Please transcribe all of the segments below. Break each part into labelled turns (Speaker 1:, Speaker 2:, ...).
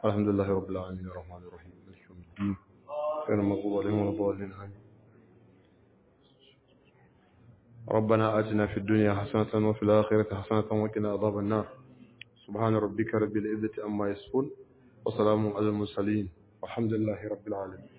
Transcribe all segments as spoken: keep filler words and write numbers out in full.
Speaker 1: الحمد لله رب العالمين الرحمن الرحيم مالك يوم الدين غير المغضوب عليهم ولا الضالين آمين. ربنا آتنا في الدنيا حسنة وفي الآخرة حسنة وقنا عذاب النار. سبحان ربك رب العزة عما يصفون وسلام على المرسلين والحمد لله رب العالمين.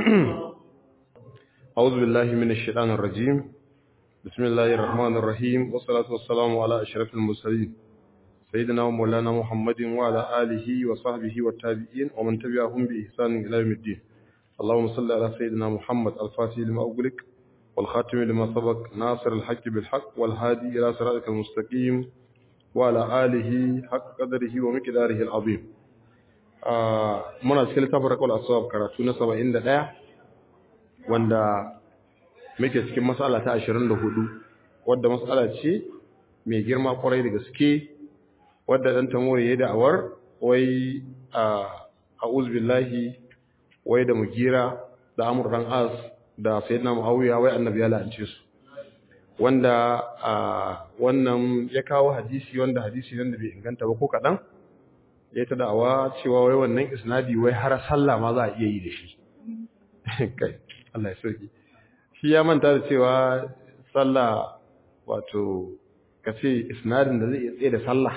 Speaker 1: أعوذ بالله من الشيطان الرجيم. بسم الله الرحمن الرحيم والصلاة والسلام على أشرف المرسلين سيدنا ومولانا محمد وعلى آله وصحبه والتابعين ومن تبعهم بإحسان إلى يوم الدين. اللهم صل على سيدنا محمد الفاتح لما أغلق والخاتم لما سبق ناصر الحق بالحق والهادي إلى صراطك المستقيم وعلى آله حق قدره ومقداره العظيم. آه منا cikin littafin Raqul Aswab karatu na saba'in da ɗaya wanda muke cikin mas'ala ta ashirin da hudu wadda mas'ala ce mai girma kwarai da gaske wadda dan tamori yayin da'awar wai a'udhu billahi wai da mugira da Amr dan As da Sayyidina Muawiya wai annabi ya la'ance su wanda wannan ya kawo hadisi wanda hadisi nan da bai inganta ba ko kadan ya ta da'awa cewa wai wannan isnadi wai har sallah ma za a iya yi da shi kai Allah ya sauki shi ya manta da cewa sallah wato kace isnadin da zai iya tsaye da sallah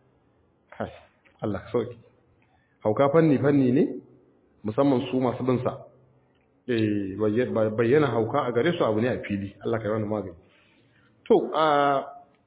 Speaker 1: kai Allah ya sauki hauka fanni fanni ne musamman su masu bin sa eh bayyana hauka a gare su abu ne a fili Allah ka yi wannan magani. To a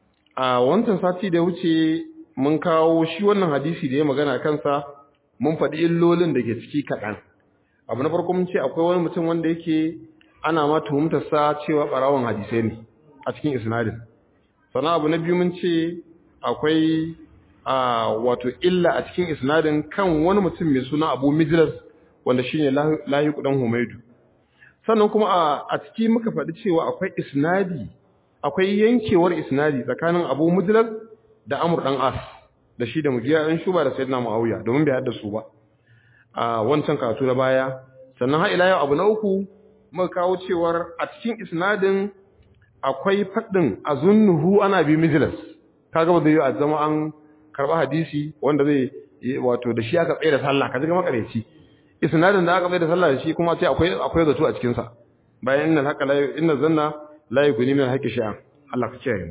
Speaker 1: a wancan sati da wuce mun kawo shi wannan hadisi da ya magana kansa mun faɗi illolin da ke ciki kaɗan. Abu na farko mun ce akwai wani mutum wanda yake ana ma tuhumtar sa cewa ɓarawon hadisai ne a cikin isnadin. Sannan abu na biyu mun ce akwai a wato illa a cikin isnadin kan wani mutum mai suna Abu Mijlas wanda shine Lahiq dan Humaydu. Sannan kuma a ciki muka faɗi cewa akwai isnadi akwai yankewar isnadi tsakanin Abu Mijlas da Amr dan As da shi da Mugiya dan Shuba da Sayyidina Muawiya domin bai hadda su ba a wancan karatu na baya. Sannan har ila yau abu na uku muka kawo cewar a cikin isnadin akwai faɗin azunnuhu ana bi Mijlas kaga ba zai yi a zama an karba hadisi wanda zai wato da shi aka tsaye da sallah kaje ga makareci isnadin da aka tsaye da sallah da shi kuma sai akwai akwai zato a cikin sa bayan innal haqa la inna zanna la yakuni min haqqi shay'an Allah ka kiyaye mu.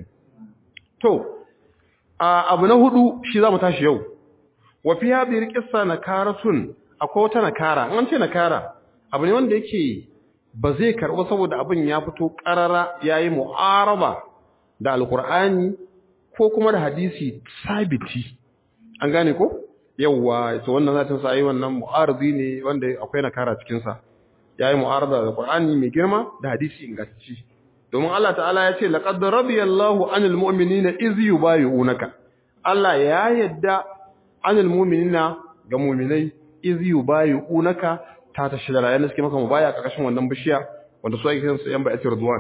Speaker 1: To abu na hudu shi zamu tashi yau wa fi hadhihi alqissa nakaratun akwai wata nakara an ce nakara abu ne wanda yake ba zai karbo saboda abin ya fito qarara yayi mu'araba da alqur'ani ko kuma da hadisi sabiti an gane ko yawa to wannan zatin sa yi wannan mu'aridi ne wanda akwai nakara cikin sa yayi mu'arada da Qur'ani mai girma da hadisi ingantacce domin Allah ta'ala ya ce laqad radiyallahu anil mu'minina iz yubayyi'unaka Allah ya yadda anil mu'minina ga mu'minai iz yubayyi'unaka ta ta shidara yana suke maka mubaya karkashin wannan bishiya wanda su ake kiransu yan bai'atir ridwan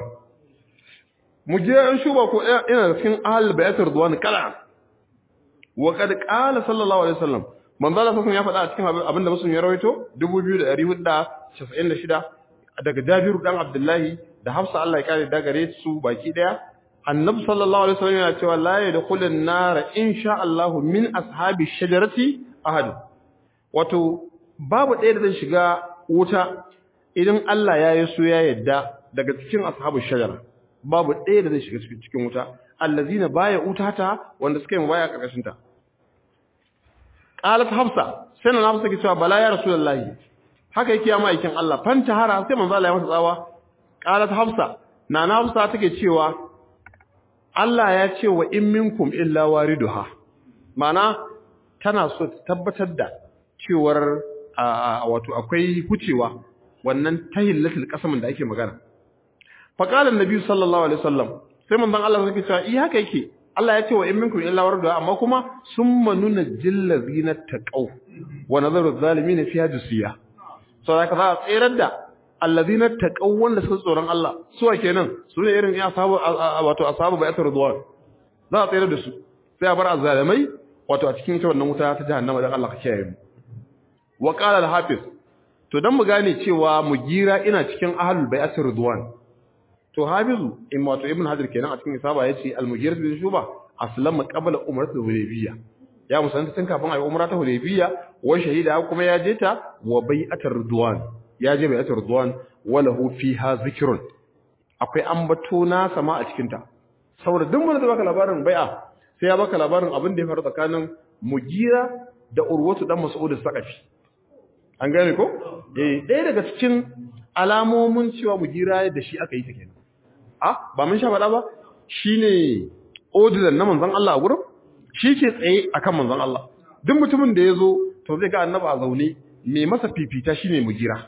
Speaker 1: mujiya an shuba ko ina cikin ahlul bai'atir ridwan kala wa kad qala sallallahu alaihi wasallam manzo Allah sallallahu ya faɗa a cikin abinda musulmi ya rawaito dubu biyu da ɗari hudu da casa'in da shida daga Jabiru dan Abdullahi da Hafsa Allah ya kare da gare su baki daya annabi sallallahu alaihi wasallam yana cewa la yadkhulun nar insha Allah min ashabi shajarati ahad wato babu ɗaya da zai shiga wuta idan Allah ya yi so ya yadda daga cikin ashabu shajara babu ɗaya da zai shiga cikin wuta allazina baya utata wanda suka yi baya karkashin ta qalat hafsa sai na hafsa ke cewa bala ya rasulullahi haka yake ya maikin Allah fanta hara sai manzo Allah ya masa tsawa qalat hafsa na na hafsa take cewa Allah ya ce wa in minkum illa wariduha mana tana so ta tabbatar da cewar wato akwai hucewa wannan tahillatul qasamin da ake magana fa qala annabi sallallahu alaihi wasallam sai manzon Allah yake cewa eh haka yake Allah ya ce wa in minkum illa wariduha amma kuma summa nunjil ladina taqaw wa nadharu zalimin fiha jisiya so haka za a tsirar da alladina taqaw wanda suka tsoron Allah suwa kenan su ne irin ya sabu wato ashabu bai'atir ridwan za a tsirar da su sai a bar azzalimai wato a cikin ita wannan wuta ta jahannama dan Allah ka kiyaye mu wa qala al-hafiz to dan mu gane cewa mugira ina cikin ahlul bai'atir ridwan to hafizu in wato ibn hajar kenan a cikin isaba yace al-mugira bin shuba aslama qabla umratul hudaybiyya ya musulunta tun kafin ayi umra ta Hudaybiya wa shahida kuma ya je ta wa bai'atar ridwan ya je bai'atar ridwan wa lahu fiha zikrun akwai ambato na sama a cikin ta saboda duk wanda zai baka labarin bai'a sai ya baka labarin abin da ya faru tsakanin Mugira da Urwatu dan Mas'ud as-Saqafi an gane ko eh ɗaya daga cikin alamomin cewa Mugira da shi aka yi ta kenan ah ba mun sha faɗa ba shine odilan na manzon Allah a gurin shi ke tsaye akan manzon Allah duk mutumin da yazo to zai ga annabi a zaune me masa fifita shine Mugira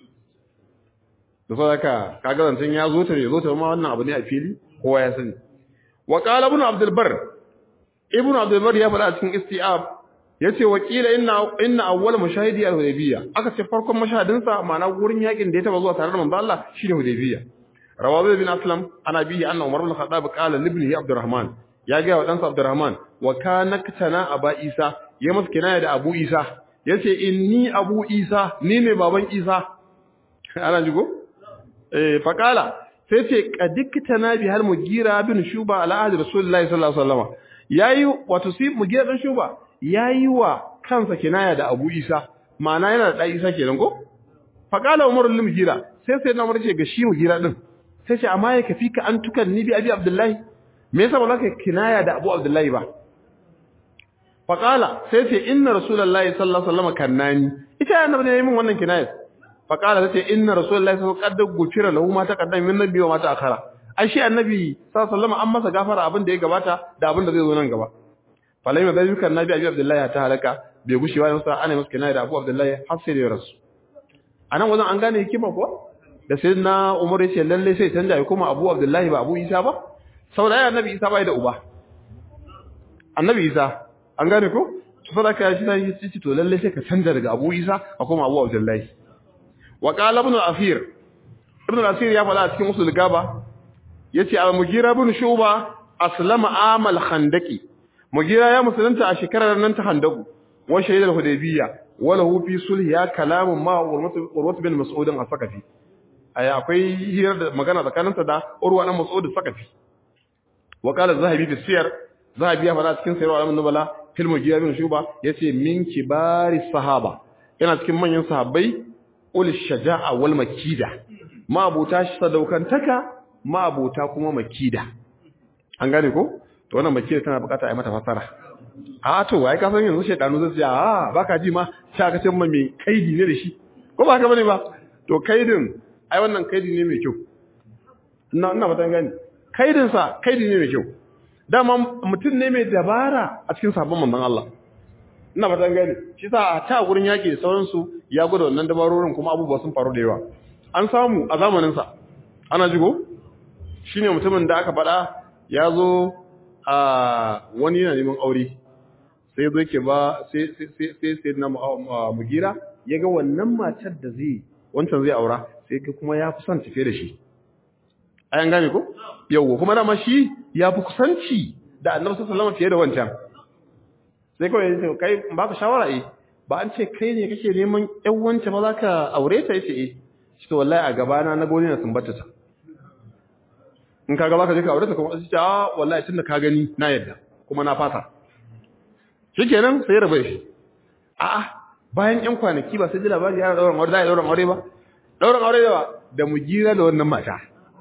Speaker 1: da saboda kaga zancen ya zo ta ne zo ta ma wannan abu ne a fili kowa ya sani wa qala ibn abdul bar ibn abdul bar ya faɗa cikin istiab yace wakila inna inna awwal mushahidi al-hudaybiyya aka ce farkon mashahadin sa ma'ana gurin yakin da ya taba zuwa tare da manzo Allah shine hudaybiyya rawabi bin aslam ana bihi anna umar ibn khattab qala li ibnihi abdurrahman ya ga wa dansa abdurrahman wa kana katana aba isa ya masa kinaya da abu isa yace inni abu isa ni ne baban isa ana jigo eh faqala sai ce qadiktana bi hal mugira bin shuba ala ahli rasulullahi sallallahu alaihi wasallam yayi wato si mugira bin shuba yayi wa kansa kinaya da abu isa ma'ana yana da isa kenan ko faqala umar lim mugira sai sai na umar ce ga shi mugira din sai ce amma ya kafi ka an tukan ni bi abi abdullahi me yasa ba za ka kinaya da abu abdullahi ba faqala sai ce inna rasulullahi sallallahu alaihi wasallam kannani ita annabi ne yayin min wannan kinaya faqala sai ce inna rasulullahi sallallahu alaihi wasallam qad gufira lahu ma taqaddama min nabi wa ma ta'akhara ai shi annabi sallallahu alaihi wasallam an masa gafara abin da ya gabata da abin da zai zo nan gaba falai mai bayyukan nabi abi abdullahi ta halaka bai gushewa yasa ana masa kinaya da abu abdullahi har sai da ya rasu anan wajen an gane hikima ko da sai na Umar ya ce lalle sai canja ya kuma Abu Abdullahi ba Abu Isa ba saboda ya Annabi Isa bai da uba Annabi Isa an gane ko to saboda kai shi sai ce to lalle sai ka canja daga Abu Isa a kuma Abu Abdullahi wa qala ibn al-Afir ibn al-Afir ya fada cikin usul gaba yace al-Mughira ibn Shuba aslama amal khandaqi Mughira ya musulunta a shekarar nan ta Handaku wa shahidal Hudaybiyya wa lahu fi sulh ya kalamun ma Urwat bin Mas'ud as-Saqafi ai akwai hirar da magana tsakaninsa da Urwa dan Mas'ud Sakafi wa qala Zahabi fi siyar Zahabi ya fara cikin sirru al nubala fil Mughira bin Shuba yace min kibari sahaba yana cikin manyan sahabbai ul shaja'a wal makida ma abuta sadaukantaka ma abuta kuma makida an gane ko to wannan makida tana bukata ai mata fasara a to ai ka san yanzu shedanu zai ce a baka ji ma sha ka ce mai kaidi ne da shi ko ba ka bane ba to kaidin ai wannan kaidi ne mai kyau ina ina fatan gani kaidin sa kaidi ne mai kyau dama mutum ne mai dabara a cikin sabon manzon Allah ina fatan gani shi sa a ta gurin yaki da sauran su ya gwada wannan dabarorin kuma abubuwa sun faru da yawa an samu a zamanin sa ana jigo shine mutumin da aka faɗa ya zo a wani yana neman aure sai zo yake ba sai sai sai sai na Mugira ya ga wannan matar da zai wancan zai aura sai ga kuma ya fi son tafe da shi ayan gane ko yawa kuma dama shi ya fi kusanci da Annabi sallallahu alaihi wasallam fiye da wancan sai kawai yace kai ba ka shawara eh ba an ce kai ne kake neman ƴan wancan ba za ka aure ta yace eh shi to wallahi a gaba na na goni na sumbata ta in ka ga ba ka je ka aure ta kuma sai a wallahi tunda ka gani na yadda kuma na fata shikenan sai rabe shi a'a bayan ƴan kwanaki ba sai ji labari ya daura aure da daura aure ba daura aure da da Mugira da wannan mata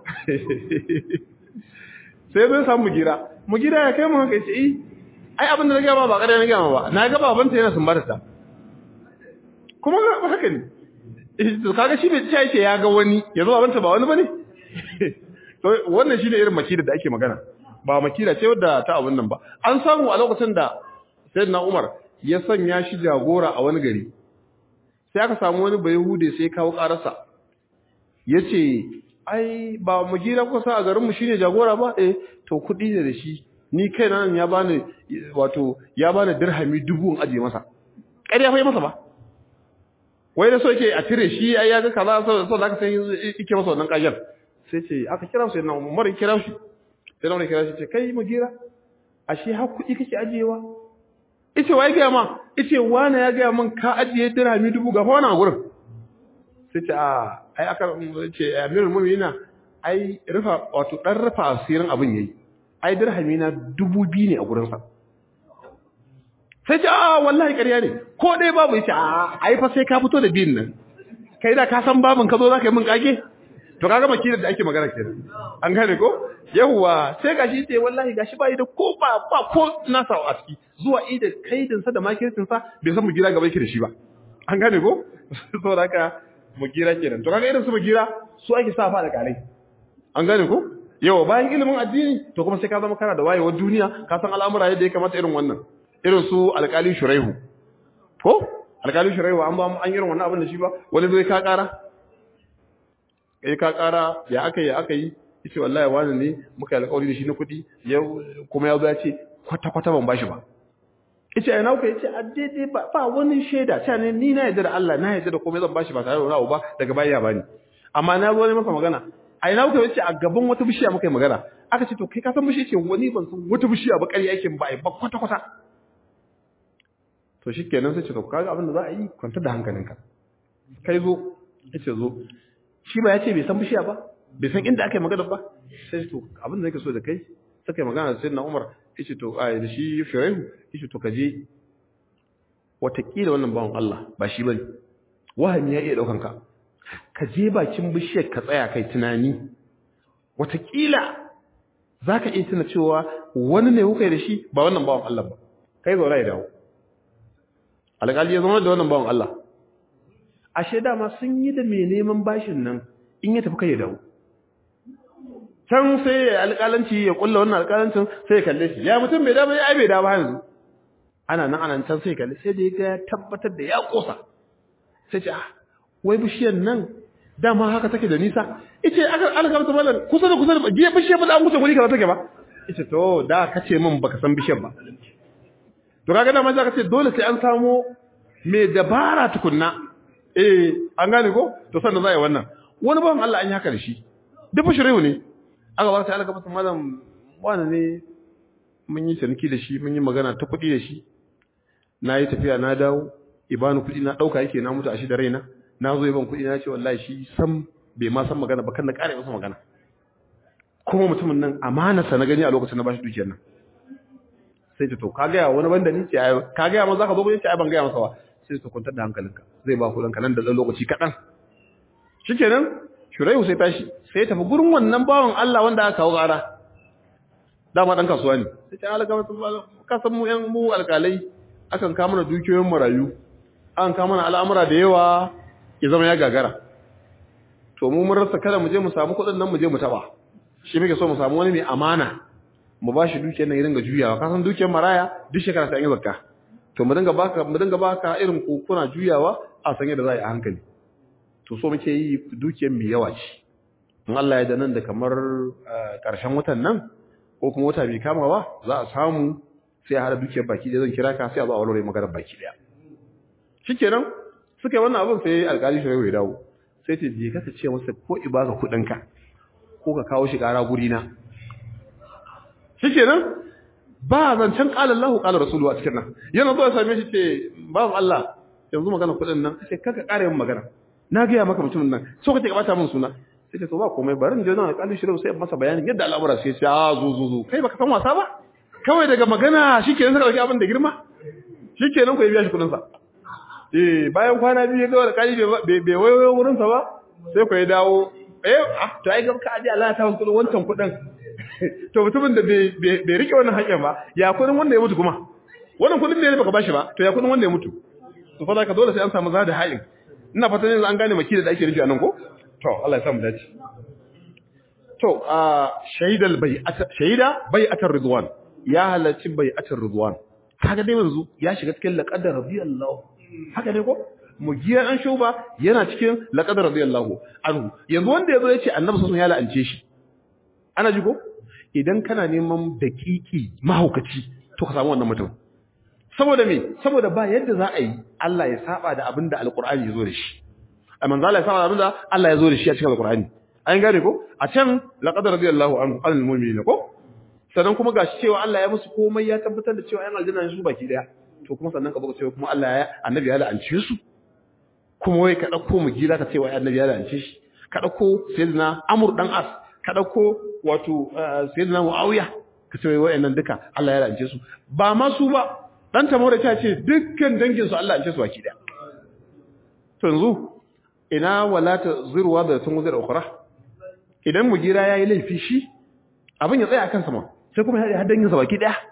Speaker 1: sai zai samu Mugira Mugira ya kai mu haka yace eh ai abin da nake ba ba kada nake ba na ga babanta yana sumbar ta kuma ba haka ne to kaga shi bai ce ya ga wani yazo babanta ba wani bane to wannan shine irin makida da ake magana ba makida ce wadda ta abun nan ba an samu a lokacin da Sayyidina Umar ya sanya shi jagora a wani gari sai aka samu wani bayhude sai kawo karasa yace ai ba Mugira ko sa a garin mu shine jagora ba eh to kudi ne da shi ni kaina nan ya bani wato ya bani dirhami dubu in aje masa ƙarya fa yi masa ba wai da so yake a tire shi ai ya ga kaza so so zaka sai yake masa wannan kajar sai ce aka kira sai na Umar ya kira shi sai na Umar kira shi ce kai Mugira ashe har kudi kake ajewa ice wai ga ma ice wani ya ga min ka ajiye dirhami dubu ga fa wannan gurin sai ce a ai aka ce amirul mu'minina ai rufa wato dan rufa asirin abin yayi ai dirhami na dubu biyu ne a gurin sa sai ce a wallahi ƙarya ne ko dai babu yace a ai fa sai ka fito da biyun nan kai da ka san babun ka zo zaka yi min kage to kaga makinar da ake magana kenan an gane ko yawa sai gashi ce wallahi gashi bai da ko ba ba ko nasa a ciki zuwa ida kaidin sa da makircin sa bai san mu gira gaba yake da shi ba an gane ko saboda haka mu gira kenan to kaga irin su mu gira su ake sa fa da kalai an gane ko yawa bayan ilimin addini to kuma sai ka zama kana da wayewar duniya ka san al'amura yadda ya kamata irin wannan irin su alƙali shuraihu ko alƙali shuraihu an ba an irin wannan abin da shi ba wani zai ka ƙara eh ka ƙara ya aka yi aka yi yace wallahi wani ne muka yi alƙawari da shi na kuɗi kuma ya zo ya ce kwata kwata ban bashi ba yace ai nauka yace a daidai ba ba wani shaida cewa ne ni na yarda da Allah na yarda da komai zan bashi ba tare da wani ba daga baya ya bani amma na zo ne masa magana ai nauka yace a gaban wata bishiya muka yi magana aka ce to kai ka san bishiya ce wani ban san wata bishiya ba ƙarya yake ba ai ba kwata kwata to shikenan sai ce to kaga abin da za a yi kwanta da hankalinka kai zo yace zo shi ba yace bai san bishiya ba bai san inda aka yi magana ba sai to abin da nake so da kai sai kai magana da sayyidina Umar yace to ai da shi Shuraihu yace to kaje watakila wannan bawon Allah ba shi bane wahami ya iya daukan ka ka je bakin bishiyar ka tsaya kai tunani watakila zaka iya tuna cewa wani ne kuka yi da shi ba wannan bawon Allah ba kai zo rai dawo alƙali ya zama da wannan bawon Allah ashe dama sun yi da mai neman bashin nan in ya tafi kai ya dawo can sai alƙalanci ya kulla wannan alƙalancin sai ya kalle shi ya mutum bai dawo ya ai bai dawo yanzu ana nan ana can sai ya kalle sai da ya ga tabbatar da ya kosa sai ce ah wai bishiyar nan dama haka take da nisa yace aka alƙalanta mallan kusa da kusa da giya bishiyar ba da an wuce guri kaza take ba yace to da kace min baka san bishiyar ba to kaga dama za ka ce dole sai an samu mai dabara tukunna eh an gane ko to sannan za a yi wannan wani bawan Allah an yi haka da shi duk shirewu ne aka ba sai aka fata malam wani ne mun yi ciniki da shi mun yi magana ta kuɗi da shi na yi tafiya na dawo ibanu kuɗi na ɗauka yake na mutu a shi da raina na zo yaban kuɗi na ce wallahi shi sam bai ma san magana ba kan na ƙare masa magana kuma mutumin nan amanarsa na gani a lokacin na bashi dukiyar nan sai ta to ka ga wani banda ni ce ka ga ma zaka zo ba ce ai ban ga masa ba sai ta kwantar da hankalinka zai ba kuɗinka nan da dan lokaci kadan shikenan Shuraihu sai tashi sai tafi gurin wannan bawan Allah wanda aka kawo gara dama dan kasuwa ne sai ta alaka ka san mu yan mu alƙalai akan kawo mana dukiyoyin marayu an kawo mana al'amura da yawa ya zama ya gagara to mu mun rasa kada mu je mu samu kuɗin nan mu je mu taba shi muke so mu samu wani mai amana mu bashi dukiyar nan ya dinga juyawa ka san dukiyar maraya duk shekara sai an yi zakka to mu dinga baka mu dinga baka irin kokuna juyawa a sanye da za a yi a hankali to so muke yi dukiyar mai yawa ce in Allah ya da nan da kamar karshen watan nan ko kuma wata bai kama ba za a samu sai a hada dukiyar baki ɗaya zan kira ka sai a zo a walwale magana baki ɗaya shikenan suka yi wannan abin sai alƙali shi ya dawo sai ce je ka ce masa ko i baka kuɗinka ko ka kawo shi ƙara guri na shikenan ba zancen qala Allahu qala rasuluhu a cikin nan yana zo ya same shi ce babu Allah yanzu magana kudin nan sai kaka kare min magana na ga ya maka mutumin nan so kace ka bata min suna sai ce to ba komai barin je nan alƙalin shirin sai masa bayanin yadda al'amura sai sai a zo zo zo kai baka san wasa ba kawai daga magana shikenan sai dauki abin da girma shikenan ko ya biya shi kudin sa eh bayan kwana biyu ga alƙali bai bai wayo wurin sa ba sai ko ya dawo eh to ai ga ka aje Allah ta wasu wancan kudin to mutumin da bai rike wannan haƙƙin ba ya kudin wanda ya mutu kuma wannan kudin ne baka bashi ba to ya kudin wanda ya mutu to fa zaka dole sai an samu zada haƙin ina fatan yanzu an gane makida da ake nufi anan ko to Allah ya samu dace to a shaidal bai'ata shaida bai'atar ridwan ya halarci bai'atar ridwan kaga dai yanzu ya shiga cikin laqad radiyallahu haka ne ko mugiya an shuba yana cikin laqad radiyallahu anhu yanzu wanda yazo yace annabi sallallahu alaihi wasallam ya la'ance shi ana ji ko idan kana neman dakiki mahaukaci to ka samu wannan mutum saboda me saboda ba yadda za a yi Allah ya saba da abinda alqur'ani yazo da shi amma Allah ya saba da abinda Allah yazo da shi a cikin alqur'ani an gane ko a can laqad radiyallahu anhu anil mu'minin ko sannan kuma gashi cewa Allah ya musu komai ya tabbatar da cewa ayan aljanna ne su baki daya to kuma sannan ka baka cewa kuma Allah ya annabi ya la'ance su kuma wai ka dauko mu gida ka cewa annabi ya la'ance shi ka dauko sayyidina Amr dan As ka dauko wato sayyidina Muawiya ka ce wayannan duka Allah ya la'ance su ba ma su ba dan Tamura ta ce dukkan dangin su Allah ya ce su baki daya to yanzu ina wala ta zirwa da tun wuzar ukhra idan Mugira yayi laifi shi abin ya tsaya akan sa ma sai kuma ya dangin sa baki daya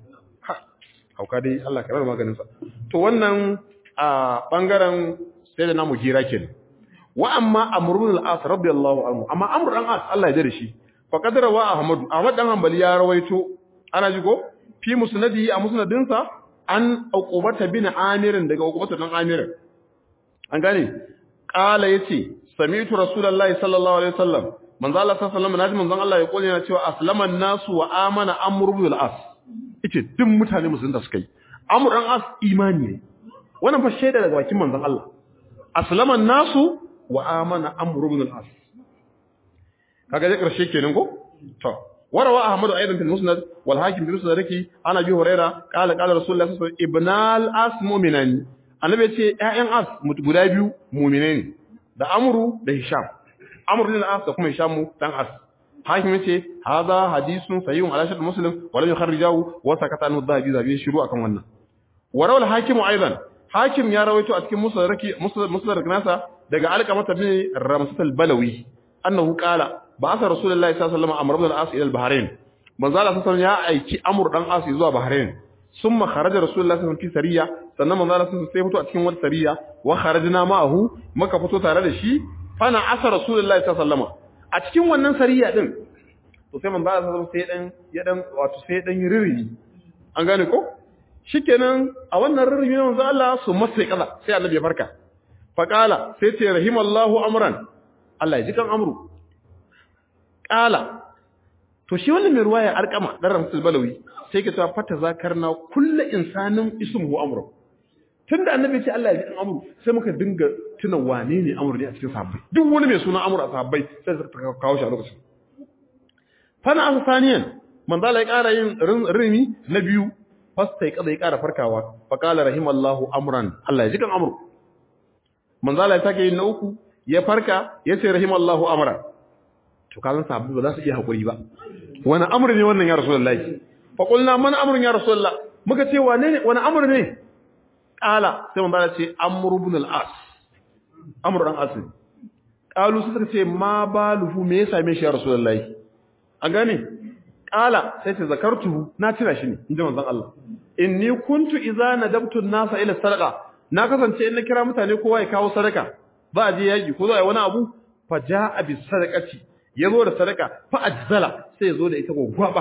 Speaker 1: hauka dai Allah ka bar maganin sa to wannan a bangaren sai da na Mugira kenan wa amma Amr ibn al-As radiyallahu anhu amma Amr dan As Allah ya jare shi fa kadara wa Ahmad Ahmad dan Hanbali ya rawaito ana jigo fi musnadihi a musnadin sa an Uqbata bin Amir daga Uqbata dan Amir an gane qala yace sami'tu rasulullahi sallallahu alaihi wasallam manzo Allah sallallahu alaihi wasallam naji manzon Allah ya kole yana cewa aslaman nasu wa amana Amr ibn al-As yace duk mutane musulun da suka yi Amr dan As imani ne wannan fa shaida daga bakin manzon Allah aslaman nasu wa amana Amr ibn al-As kaga da karshe kenan ko to warawa Ahmad aidan fil musnad wal hakim bil musnadaki ana bi huraira qala qala rasulullah sallallahu alaihi wasallam ibn al-As mu'minan annabi yace ƴaƴan As guda biyu mu'mine ne da Amru da Hisham Amr ibn al-As da kuma Hisham dan As hakim yace hadha hadithun sahihun ala shart muslim wa lam yukharrijahu wa sakata anhu dhahabi zabi shiru akan wannan warawal hakim aidan hakim ya rawaito a cikin musnadaki musnad nasa daga alqamata bin ramsat al-balawi annahu qala ba'atha rasulullahi sallallahu alaihi wasallam amr ibn al-as ila al-bahrain manzo Allah sallallahu ya aiki amr dan as zuwa bahrain summa kharaja rasulullahi sallallahu alaihi wasallam fi sariya sannan manzo Allah sai fito a cikin wata sariya wa kharajna ma'ahu maka fito tare da shi fana asa rasulullahi sallallahu alaihi wasallam a cikin wannan sariya din to sai manzo Allah sallallahu sai dan ya dan wato sai dan ririmi an gane ko shikenan a wannan ririmi manzo Allah su masa kaza sai annabi ya farka faqala sai ce rahimallahu amran Allah ya ji kan amru qala to shi wannan mai ruwaya alqama dan ramsul balawi sai ke cewa fata zakarna kullu insanin ismuhu amru tunda annabi ce Allah ya ji kan amru sai muka dinga tuna wane ne amru ne a cikin sahabbai duk wani mai suna amru a sahabbai sai suka kawo shi a lokacin fana asaniyan manzo Allah ya ƙara yin rimi na biyu fasta ya kada ya ƙara farkawa fa qala rahimallahu amran Allah ya ji kan amru manzo Allah ya sake yin na uku ya farka ya ce rahimallahu amran to kazan sahabbai ba za su iya hakuri ba wani amru ne wannan ya rasulullahi fa qulna man amrun ya rasulullah muka ce wane ne wani amru ne qala sai manzo Allah ce amru ibn al-as amru dan as qalu suka ce ma baluhu me ya same shi ya rasulullahi an gane qala sai ce zakartuhu na tira shi ne inda manzon Allah inni kuntu idza nadabtu an-nasa ila sadaqa na kasance in na kira mutane kowa ya kawo sadaka ba a je yaki ko za a yi wani abu fa jaa bis sadaqati yazo da sadaka fa ajzala sai yazo da ita gogwaba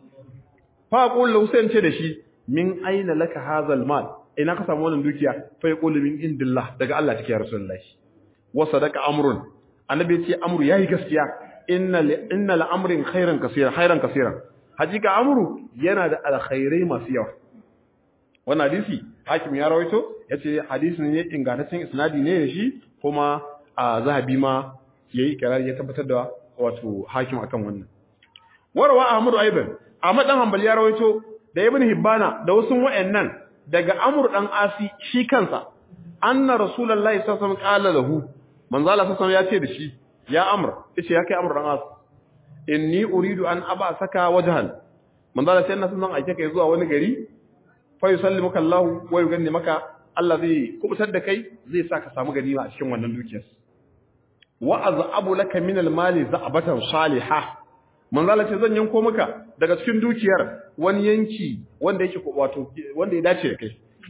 Speaker 1: fa qul lahu sai ce da shi min aina laka hazal mal ina ka samu wannan dukiya fa yaqulu min indillah daga Allah take ya rasulullahi wa sadaqa amrun annabi ya ce amru yayi gaskiya inna inna la'amrin khairan kaseera khairan kaseera hakika amru yana da alkhairai masu yawa wannan hadisi hakim ya rawaito yace hadisi ne ingantaccen isnadi ne da shi kuma a zahabi ma yayi kirar ya tabbatar da wato hakim akan wannan warwa ahmadu aiban ahmad dan hanbali ya rawaito da ibn hibbana da wasu wayannan daga amru dan asi shi kansa anna rasulullahi sallallahu alaihi wasallam qala lahu manzo Allah sallallahu alaihi wasallam ya ce da shi ya amr yace ya kai amr dan as inni uridu an aba saka wajhan manzo Allah sai annabi sallallahu aike kai zuwa wani gari fa yusallimuka Allah wa yuganni maka Allah zai kubutar da kai zai saka samu ganima a cikin wannan dukiyar wa azabu laka min almali za'batan salihah manzo Allah ce zan yanko maka daga cikin dukiyar wani yanki wanda yake wato wanda ya dace da kai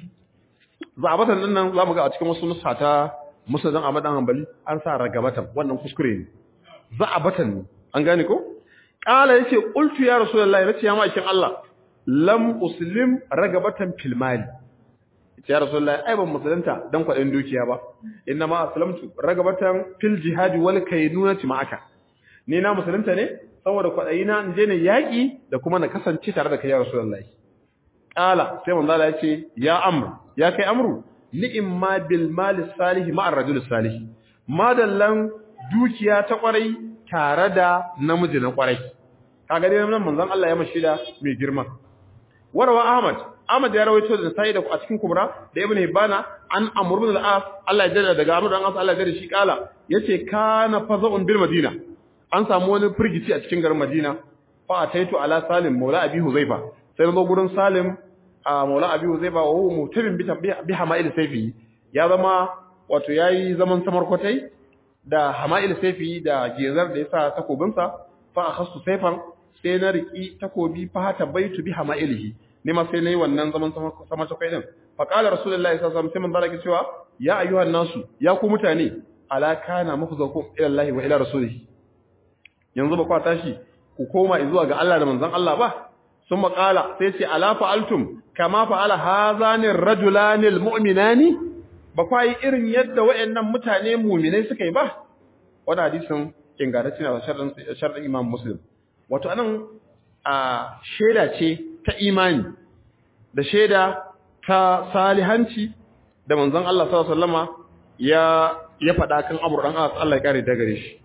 Speaker 1: za'batan din nan zamu ga a cikin wasu nusata musadan amadan hanbali an sa ragabatan wannan kuskure ne za'abatan ne an gane ko qala yace qultu ya rasulullahi nace ya makin Allah lam uslim ragabatan fil mali ya rasulullahi ai ban musulunta dan kwadin dukiya ba inna ma aslamtu ragabatan fil jihad wal kaynunati ma'aka ni na musulunta ne saboda kwadayina in je ne yaki da kuma na kasance tare da kai ya rasulullahi qala sai manzo Allah yace ya amr ya kai amru ni'imma bil mal salih ma ar-rajul salih madallan dukiya ta kwarai tare da namiji na kwarai kaga dai nan manzon Allah ya mashi da mai girma warwa ahmad ahmad ya rawaito da sai da a cikin kubra da ibn hibana an amr ibn al-as Allah ya jada daga amr dan as Allah ya jada shi kala yace kana faza'un bil madina an samu wani firgici a cikin garin madina fa ataitu ala salim maula abi huzaifa sai zo gurin salim a Maula Abi Uzaiba wa huwa mutabin bi hama'il sayfi ya zama wato yayi zaman samarkotai da hama'il sayfi da gezar da yasa takobinsa fa akhasu sayfan sai na riki takobi fa ta baitu bi hama'ilihi ne ma sai nayi wannan zaman samarkotai din fa qala rasulullahi sallallahu alaihi wasallam sai man baraka cewa ya ayyuhan nasu ya ku mutane ala kana mafzakum ila Allah wa ila rasulihi yanzu ba kwa tashi ku koma zuwa ga Allah da manzon Allah ba sun maƙala sai ce ala fa'altum kama fa'ala hazani rajulani almu'minani ba kwa yi irin yadda wayannan mutane mu'minai suka yi ba wannan hadisin ingantacce ne a sharhin sharhin Imam Muslim wato anan a sheda ce ta imani da sheda ta salihanci da manzon Allah sallallahu alaihi wasallama ya ya faɗa kan Amr dan As Allah ya kare da gare shi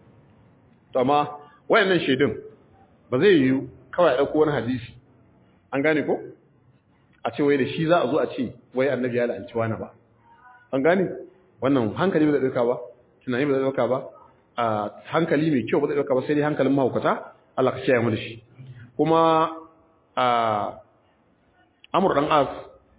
Speaker 1: to amma wayannan shedin ba zai yi kawai dauko wani hadisi an gane ko a ce wai da shi za a zo a ce wai annabi ya la'anci wani ba an gane wannan hankali ba zai dauka ba tunani ba zai dauka ba a hankali mai kyau ba zai dauka ba sai dai hankalin mahaukata Allah ka kiyaye mu da shi kuma a Amr dan As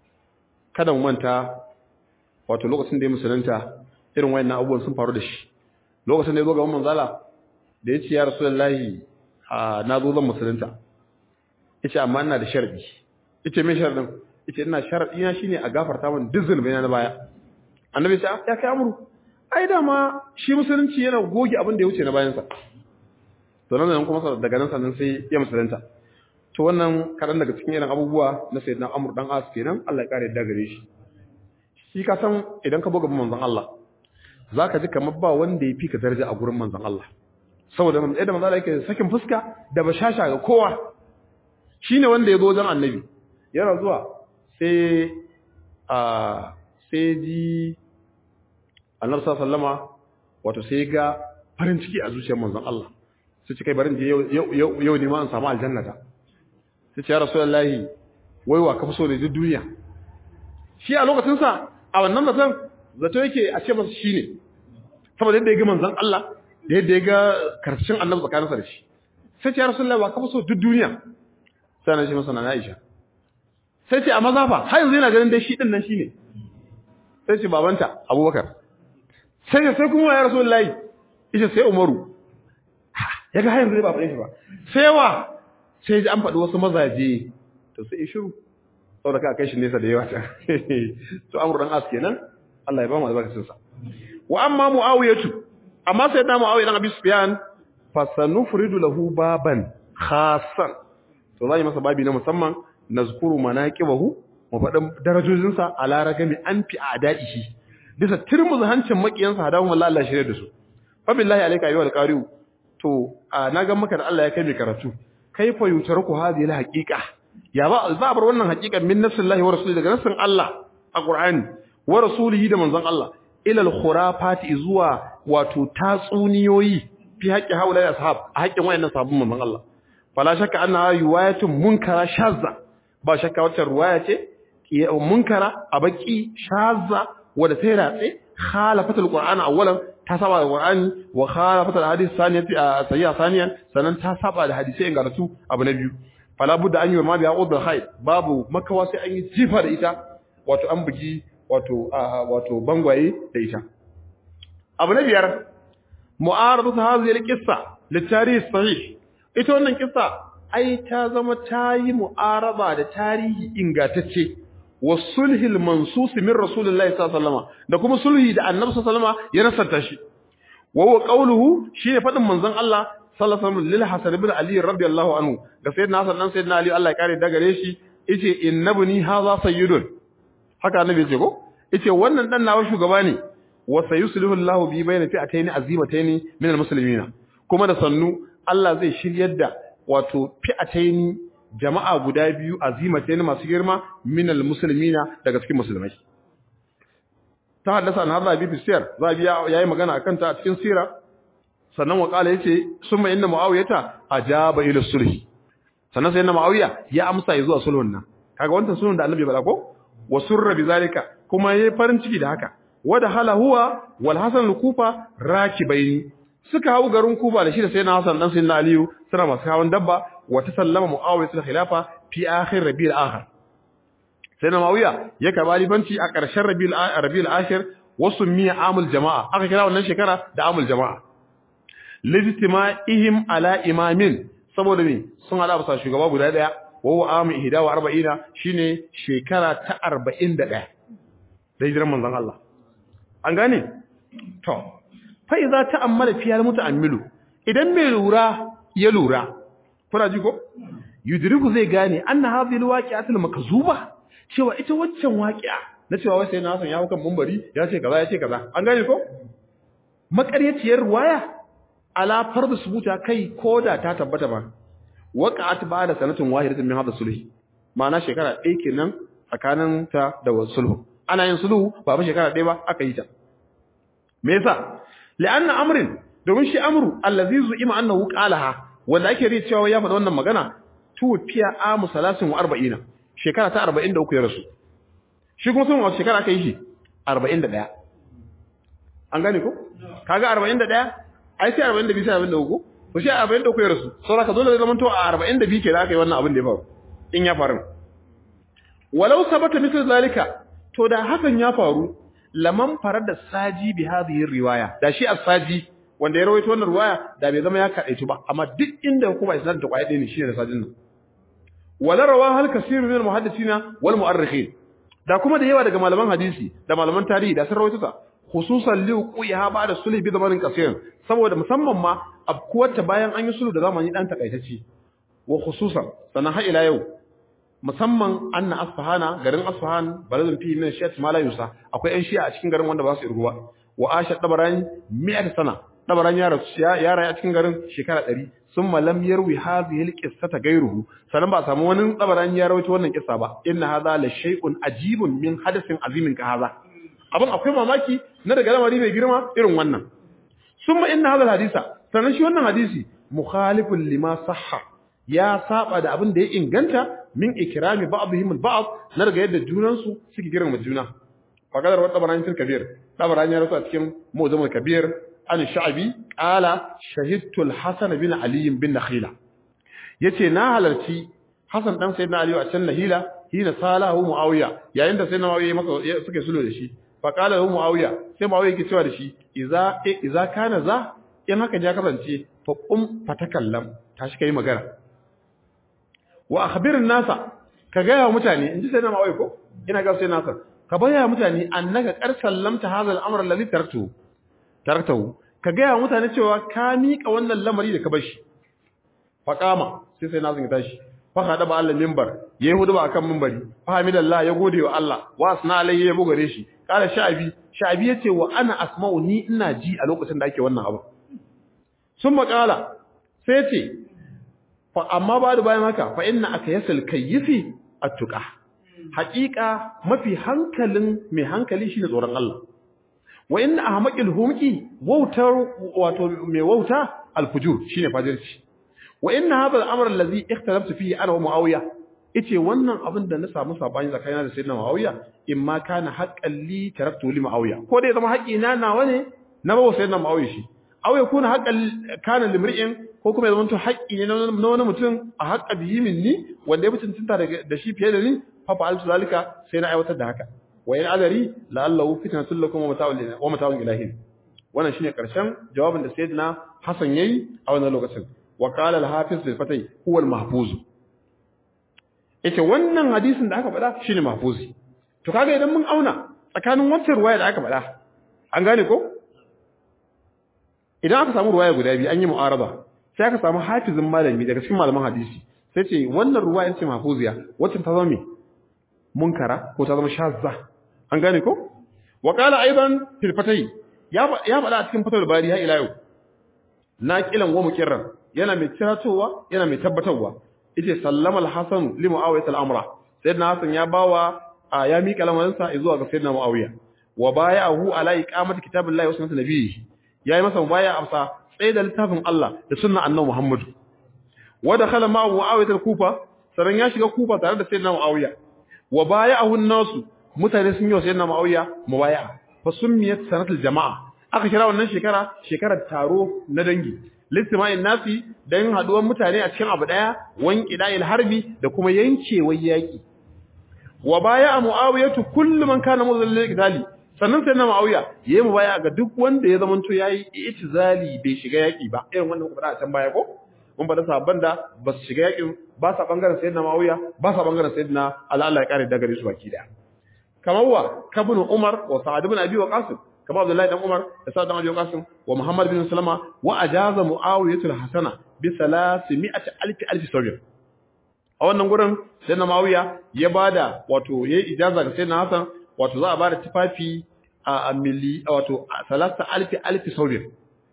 Speaker 1: kada mu manta wato lokacin da ya musulunta irin wayannan abubuwan sun faru da shi lokacin da ya zo ga manzala da yace ya rasulullahi na zo zan musulunta yace amma ina da sharadi yace me sharadin yace ina sharadi na shine a gafarta min duk zulmai na baya annabi sai ya kai amru ai da ma shi musulunci yana goge abin da ya wuce na bayan sa to nan kuma daga nan sannan sai ya musulunta to wannan kadan daga cikin irin abubuwa na sayyidina Amr dan As kenan Allah ya kare da gare shi shi ka san idan ka buga manzon Allah zaka ji kamar ba wanda ya fi ka daraja a gurin manzon Allah saboda mun da manzon Allah yake sakin fuska da bashasha ga kowa shine wanda ya zo wajen annabi yana zuwa sai a sai ji Annabi sallallahu alaihi wasallama wato sai ga farin ciki a zuciyar manzon Allah sai ce kai barin je yau yau yau ne ma an samu aljannata sai ce ya rasulullahi wai wa ka fi so da duk duniya shi a lokacin sa a wannan zaton zato yake a ce masa shine saboda yadda ya ga manzon Allah da yadda ya ga karshen Annabi tsakaninsa da shi sai ce ya rasulullahi wa ka fi so duk duniya sai na ce masa na Aisha sai ce a mazafa har yanzu yana ganin dai shi din nan shine sai ce babanta Abubakar sai sai kuma ya rasulullahi ita sai Umaru yaga har yanzu ba faɗe shi ba sai wa sai ji an faɗi wasu mazaje to sai shiru saboda ka kai shi nesa da yawa ta to Amr dan As kenan Allah ya ba mu albarkacin sa wa amma Muawiyatu amma sai da Muawiya dan Abi Sufyan fa sanufridu lahu baban khassan to zai masa babi na musamman nazkuru manaqibahu mu faɗin darajojin sa ala ragami an fi adaihi bisa tirmuzu hancin makiyansa hadawu wallahi Allah shirye da su fa billahi alayka ayyuhal qari'u to na ga maka da Allah ya kai mai karatu kaifa yutarku hadhihi alhaqiqa ya ba za bar wannan haqiqan min nafsillahi wa rasulihi daga nafsin Allah a Qur'ani wa rasulihi da manzon Allah ila alkhurafati zuwa wato tatsuniyoyi fi haqqi haula ya sahab a haƙƙin wayannan sabon manzon Allah fala shakka anna riwayatun munkara shazza ba shakka wata riwaya ce munkara a baki shazza wanda sai ratse khalafatul qur'ana awwalan ta saba da qur'ani wa khalafatul hadith saniyati sayya saniyan sanan ta saba da hadisi ingaratu abu na biyu fala budda an yi ma biya udul khair babu makawa sai an yi jifa da ita wato an bugi wato wato bangwaye da ita abu na biyar mu'aradatu hadhihi alqissa litarikh sahih ita wannan kissa ai ta zama tayi mu'araba da tarihi ingantacce wasulhil mansus min rasulillahi sallallahu alaihi wasallam da kuma sulhi da annabi sallallahu alaihi wasallam ya nasarta shi wa huwa qawluhu shine fadin manzon Allah sallallahu alaihi wasallam lil hasan ibn ali radiyallahu anhu da sayyidina hasan dan sayyidina ali Allah ya kare da gare shi yace innabni hadha sayyidun haka annabi yace ko yace wannan dan nawa shugaba ne wa sayuslihu Allahu bi bayna fi'atayn azimatayn min almuslimina kuma da sannu Allah zai shiryar da wato fi'atayn jama'a guda biyu azimatayn masu girma min almuslimina daga cikin musulmai ta haddasa an hadda bi fisir zabi yayi magana akan ta a cikin sira sannan wa kala yace summa inna muawiyata ajaba ila sulhi sannan sai inna muawiya ya amsa zuwa sulhun nan kaga wannan sulhun da annabi bala ko wa surra bizalika kuma yayi farin ciki da haka wada hala huwa wal hasan al kufa rakibaini suka hawo garin kufa da shi da sayyidina hasan dan sayyidina aliyu suna masu hawan dabba wa tasallama muawiya sul khilafa fi akhir rabiul akhir sai na Muawiya ya karba lifanci a ƙarshen Rabiul Rabiul Akhir wasu miya amul jama'a aka kira wannan shekara da amul jama'a lijtima'ihim ala imamin saboda me sun hada bisa shugaba guda daya wa huwa amu ihda wa arba'ina shine shekara ta arba'in da ɗaya da hijiran manzon Allah an gane to fa idza ta'ammala fiha almutaammilu idan mai lura ya lura kuna ji ko yudriku zai gane anna hadhihi alwaqi'atul makzuba cewa ita waccan waqi'a na cewa wai sai na san ya hukan mumbari ya ce kaza ya ce kaza an gane ko makaryaciyar ruwaya ala fardu subuta kai koda ta tabbata ba waqa'at ba'da sanatin wahidatin min hadha sulh ma'ana shekara ɗaya kenan tsakanin ta da sulhu ana yin sulhu ba ba shekara ɗaya ba aka yi ta me yasa la'anna amrin domin shi amru allazi zu'ima annahu qalaha wanda ake ri cewa ya faɗa wannan magana tufiya amu salasin wa arba'ina shekara ta arba'in da uku ya rasu shi kuma sun wasu shekara aka yi shi arba'in da ɗaya an gane ko kaga arba'in da ɗaya ai sai arba'in da biyu sai arba'in da uku to shi arba'in da uku ya rasu saboda ka dole zai zama to a arba'in da biyu ke da aka yi wannan abin da ya faru in ya faru walau sabata misal zalika to da hakan ya faru laman farar da saji bi hadhihi riwaya da shi as-saji wanda ya rawaito wannan riwaya da bai zama ya kadaitu ba amma duk inda kuma isnad ta kwaye ɗaya ne shine da sajin nan wala rawa hal kaseer min al-muhaddithina wal mu'arrikhin da kuma da yawa daga malaman hadisi da malaman tarihi da sun rawaito ta khususan li uqiha ba'da sulh bi zamanin qasir saboda musamman ma abkuwarta bayan an yi sulhu da zamani dan takaitacce wa khususan sanan ha ila yau musamman anna asfahana garin asfahan baladun fi min shi'at ma la yusa akwai ɗan shi'a a cikin garin wanda ba su irguwa wa asha dabarani mi'at sana dabarani ya rasu ya rayu a cikin garin shekara ɗari summa lam yarwi hadhihi alqissata ghayruhu sanan ba samu wani dabarani ya rawaito wannan kissa ba inna hadha la shay'un ajibun min hadathin azimin ka hadha abin akwai mamaki na daga lamari mai girma irin wannan summa inna hadha alhadisa sanan shi wannan hadisi mukhalifun lima sahha ya saba da abin da ya inganta min ikrami ba'dihim al-ba'd na daga yadda junan su suke girma juna faqadar wadda baran fil kabir dabaran ya rasu a cikin mu'jam al-kabir an sha'bi qala shahidtu al-hasan bin ali bin nakhila yace na halarci hasan dan sayyidina ali a can nahila hina salahu muawiya yayin da sayyidina muawiya masa suke sulhu da shi faqala lahu muawiya sai muawiya yake cewa da shi idza idza kana za in haka ya kasance fa qum fatakallam tashi kai magana wa akhbirin nasa ka ga yawa mutane inji sai na mawai ko ina ga sai nasa ka bayyana mutane annaka qad sallamta hadha al-amr alladhi taraktu taraktahu ka ga yawa mutane cewa ka mika wannan lamari da ka bar shi faqama sai sai nasa ya tashi fa hada ba Allah minbar yayi huduba akan minbari fa hamidallah ya gode wa Allah wa asna alayhi ya bugare shi kala sha'abi sha'abi yace wa ana asma'u ni ina ji a lokacin da ake wannan abu sun makala sai ce fa amma ba da bayan haka fa inna aka yasal kayyifi attuqa haqiqa mafi hankalin mai hankali shine tsoron Allah wa inna ahmaqil humqi wautar wato mai wauta alfujur shine fajirci wa inna hadha al-amr alladhi ikhtalaftu fihi ana wa muawiya yace wannan abin da na samu sabani tsakanina da sayyidina muawiya imma kana haqqan li taraktu li muawiya ko dai zama haƙi na nawa ne na ba sayyidina muawiya shi aw yakuna haqqan kana limri'in ko kuma ya zama to haƙƙi ne na wani mutum a haƙƙa bihi minni wanda ya mutunta da shi fiye da ni fa fa'altu zalika sai na aiwatar da haka wa in adari la'allahu fitnatul lakum wa mata'un wa mata'un ilahin wannan shine karshen jawabin da sayyidina Hassan yayi a wannan lokacin wa qala al-hafiz lil fatay huwa al-mahfuz yace wannan hadisin da aka faɗa shine mahfuzi to kaga idan mun auna tsakanin wancan ruwaya da aka faɗa an gane ko idan aka samu ruwaya guda biyu an yi mu'araba sai aka samu hafizin malami daga cikin malaman hadisi sai ce wannan ruwaya ce mahfuziya wacce ta zama me munkara ko ta zama shazza an gane ko wa qala aidan fil fatay ya ya faɗa a cikin fatul bari har ila yau naqilan wa muqirran yana mai tiratowa yana mai tabbatarwa yace sallama al-hasan li muawiyah al-amra sayyidina hasan ya bawa ya mika lamarinsa zuwa ga sayyidina muawiya wa baya'ahu ala iqamati kitabillahi wa sunnati nabiyhi yayi masa baya amsa tsaye da littafin Allah da sunnar annabi Muhammad wa dakhala ma'a muawiyah al-kufa sanan ya shiga kufa tare da sayyidina muawiya wa baya'ahu an-nasu mutane sun yi wa sayyidina muawiya mubaya'a fa summiyat sanatul jama'a aka kira wannan shekara shekarar taro na dangi listima'in nasi dan haduwan mutane a cikin abu daya wan qida'il harbi da kuma yankewar yaki wa baya muawiyatu kullu man kana muzallil qitali sannan sai na muawiya yayi mu baya ga duk wanda ya zamanto yayi itizali bai shiga yaki ba irin wannan kuma a can baya ko mun bada sabban da ba su shiga yakin ba sa bangaren sayyidina muawiya ba sa bangaren sayyidina ali Allah ya kare daga gare su baki da kamar wa kabun umar wa sa'ad ibn abi waqas kamar abdullahi dan umar da sa'ad ibn abi waqas wa muhammad bin salama wa ajaza muawiyatu al-hasana bi thalathimi'ati alf alf sawir a wannan gurin sayyidina muawiya ya bada wato yayi ijaza ga sayyidina hasan wato za a bada tufafi a mili wato salasa alf alf sawir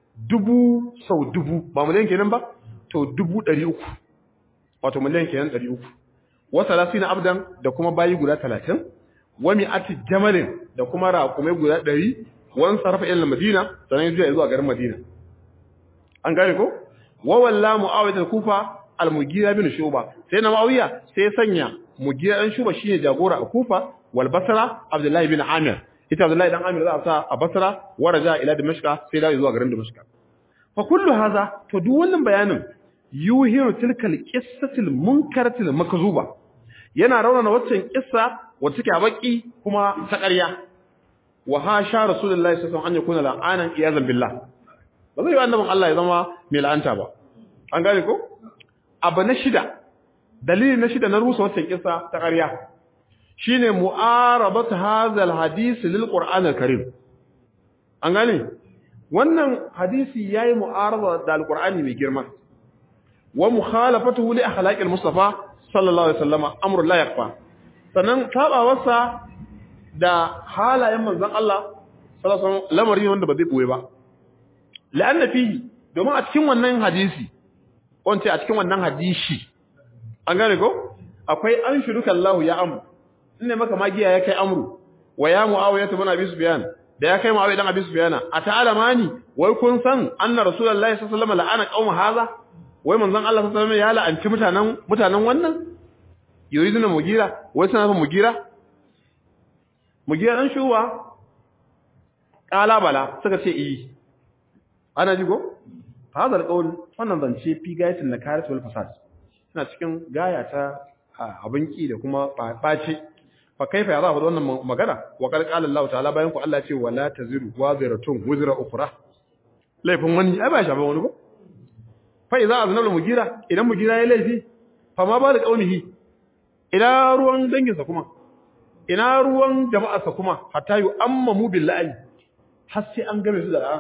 Speaker 1: dubu sau dubu ba miliyan kenan ba to dubu ɗari uku wato miliyan kenan ɗari uku wa salasina abdan da kuma bayi guda talatin wa mi'ati jamalin da kuma raƙumai guda ɗari wan sarfa ila madina sanan zuwa zuwa garin madina an gane ko wa walla muawiyah al-kufa al-mughira bin shuba sai na muawiya sai ya sanya mughira dan shuba shine jagora a kufa wal basra abdullahi bin amir ita abdullahi dan amir za a sa a basra wa raja ila dimashqa sai da zuwa garin dimashqa fa kullu hadha to duk wannan bayanin yuhiru tilkal qissatil munkaratil makzuba yana raunana waccan kissa wacce take a baki kuma ta ƙarya wa hasha rasulullahi sallallahu alaihi wasallam an yakuna la'anan iyazan billah ba zai yi annabin Allah ya zama mai la'anta ba an gane ko abu na shida dalili na shida na rusa waccan kissa ta ƙarya shine mu'arabat hadha alhadith lil qur'an alkarim an gane wannan hadisi yayi mu'arada da alqur'ani mai girma wa mukhalafatuhu li akhlaqi almustafa sallallahu alaihi wasallam amru la yakfa sanan sabawarsa da halayen manzon Allah sallallahu alaihi wasallam lamari wanda ba zai boye ba la'anna fihi domin a cikin wannan hadisi wanda a cikin wannan hadisi an gane ko akwai an shuruka Allah ya amru inne maka magiya ya kai amru wa ya muawiyah ibn abi sufyan da ya kai muawiyah dan abi sufyan ata'alamani wai kun san anna rasulullahi sallallahu alaihi wasallam la'ana qauma hadha wai manzon Allah sallallahu alaihi wasallam ya la'anci mutanen mutanen wannan yuriduna mugira wai suna fa mugira mugira dan shuwa kala bala suka ce eh ana ji ko hadal qaul wannan zance fi gayatin nakarat wal fasad suna cikin gaya ta abin ki da kuma bace fa kaifa ya za ku wannan magana wa qala qala Allah ta'ala bayan ku Allah ya ce wala taziru waziratun wizra ukhra laifin wani ai ba shafa wani ko fa idza aznal mugira idan mugira ya laifi fa ma ba da kaunihi ina ruwan danginsa kuma ina ruwan jama'arsa kuma hatta yu ammamu billahi har sai an game su da ra'a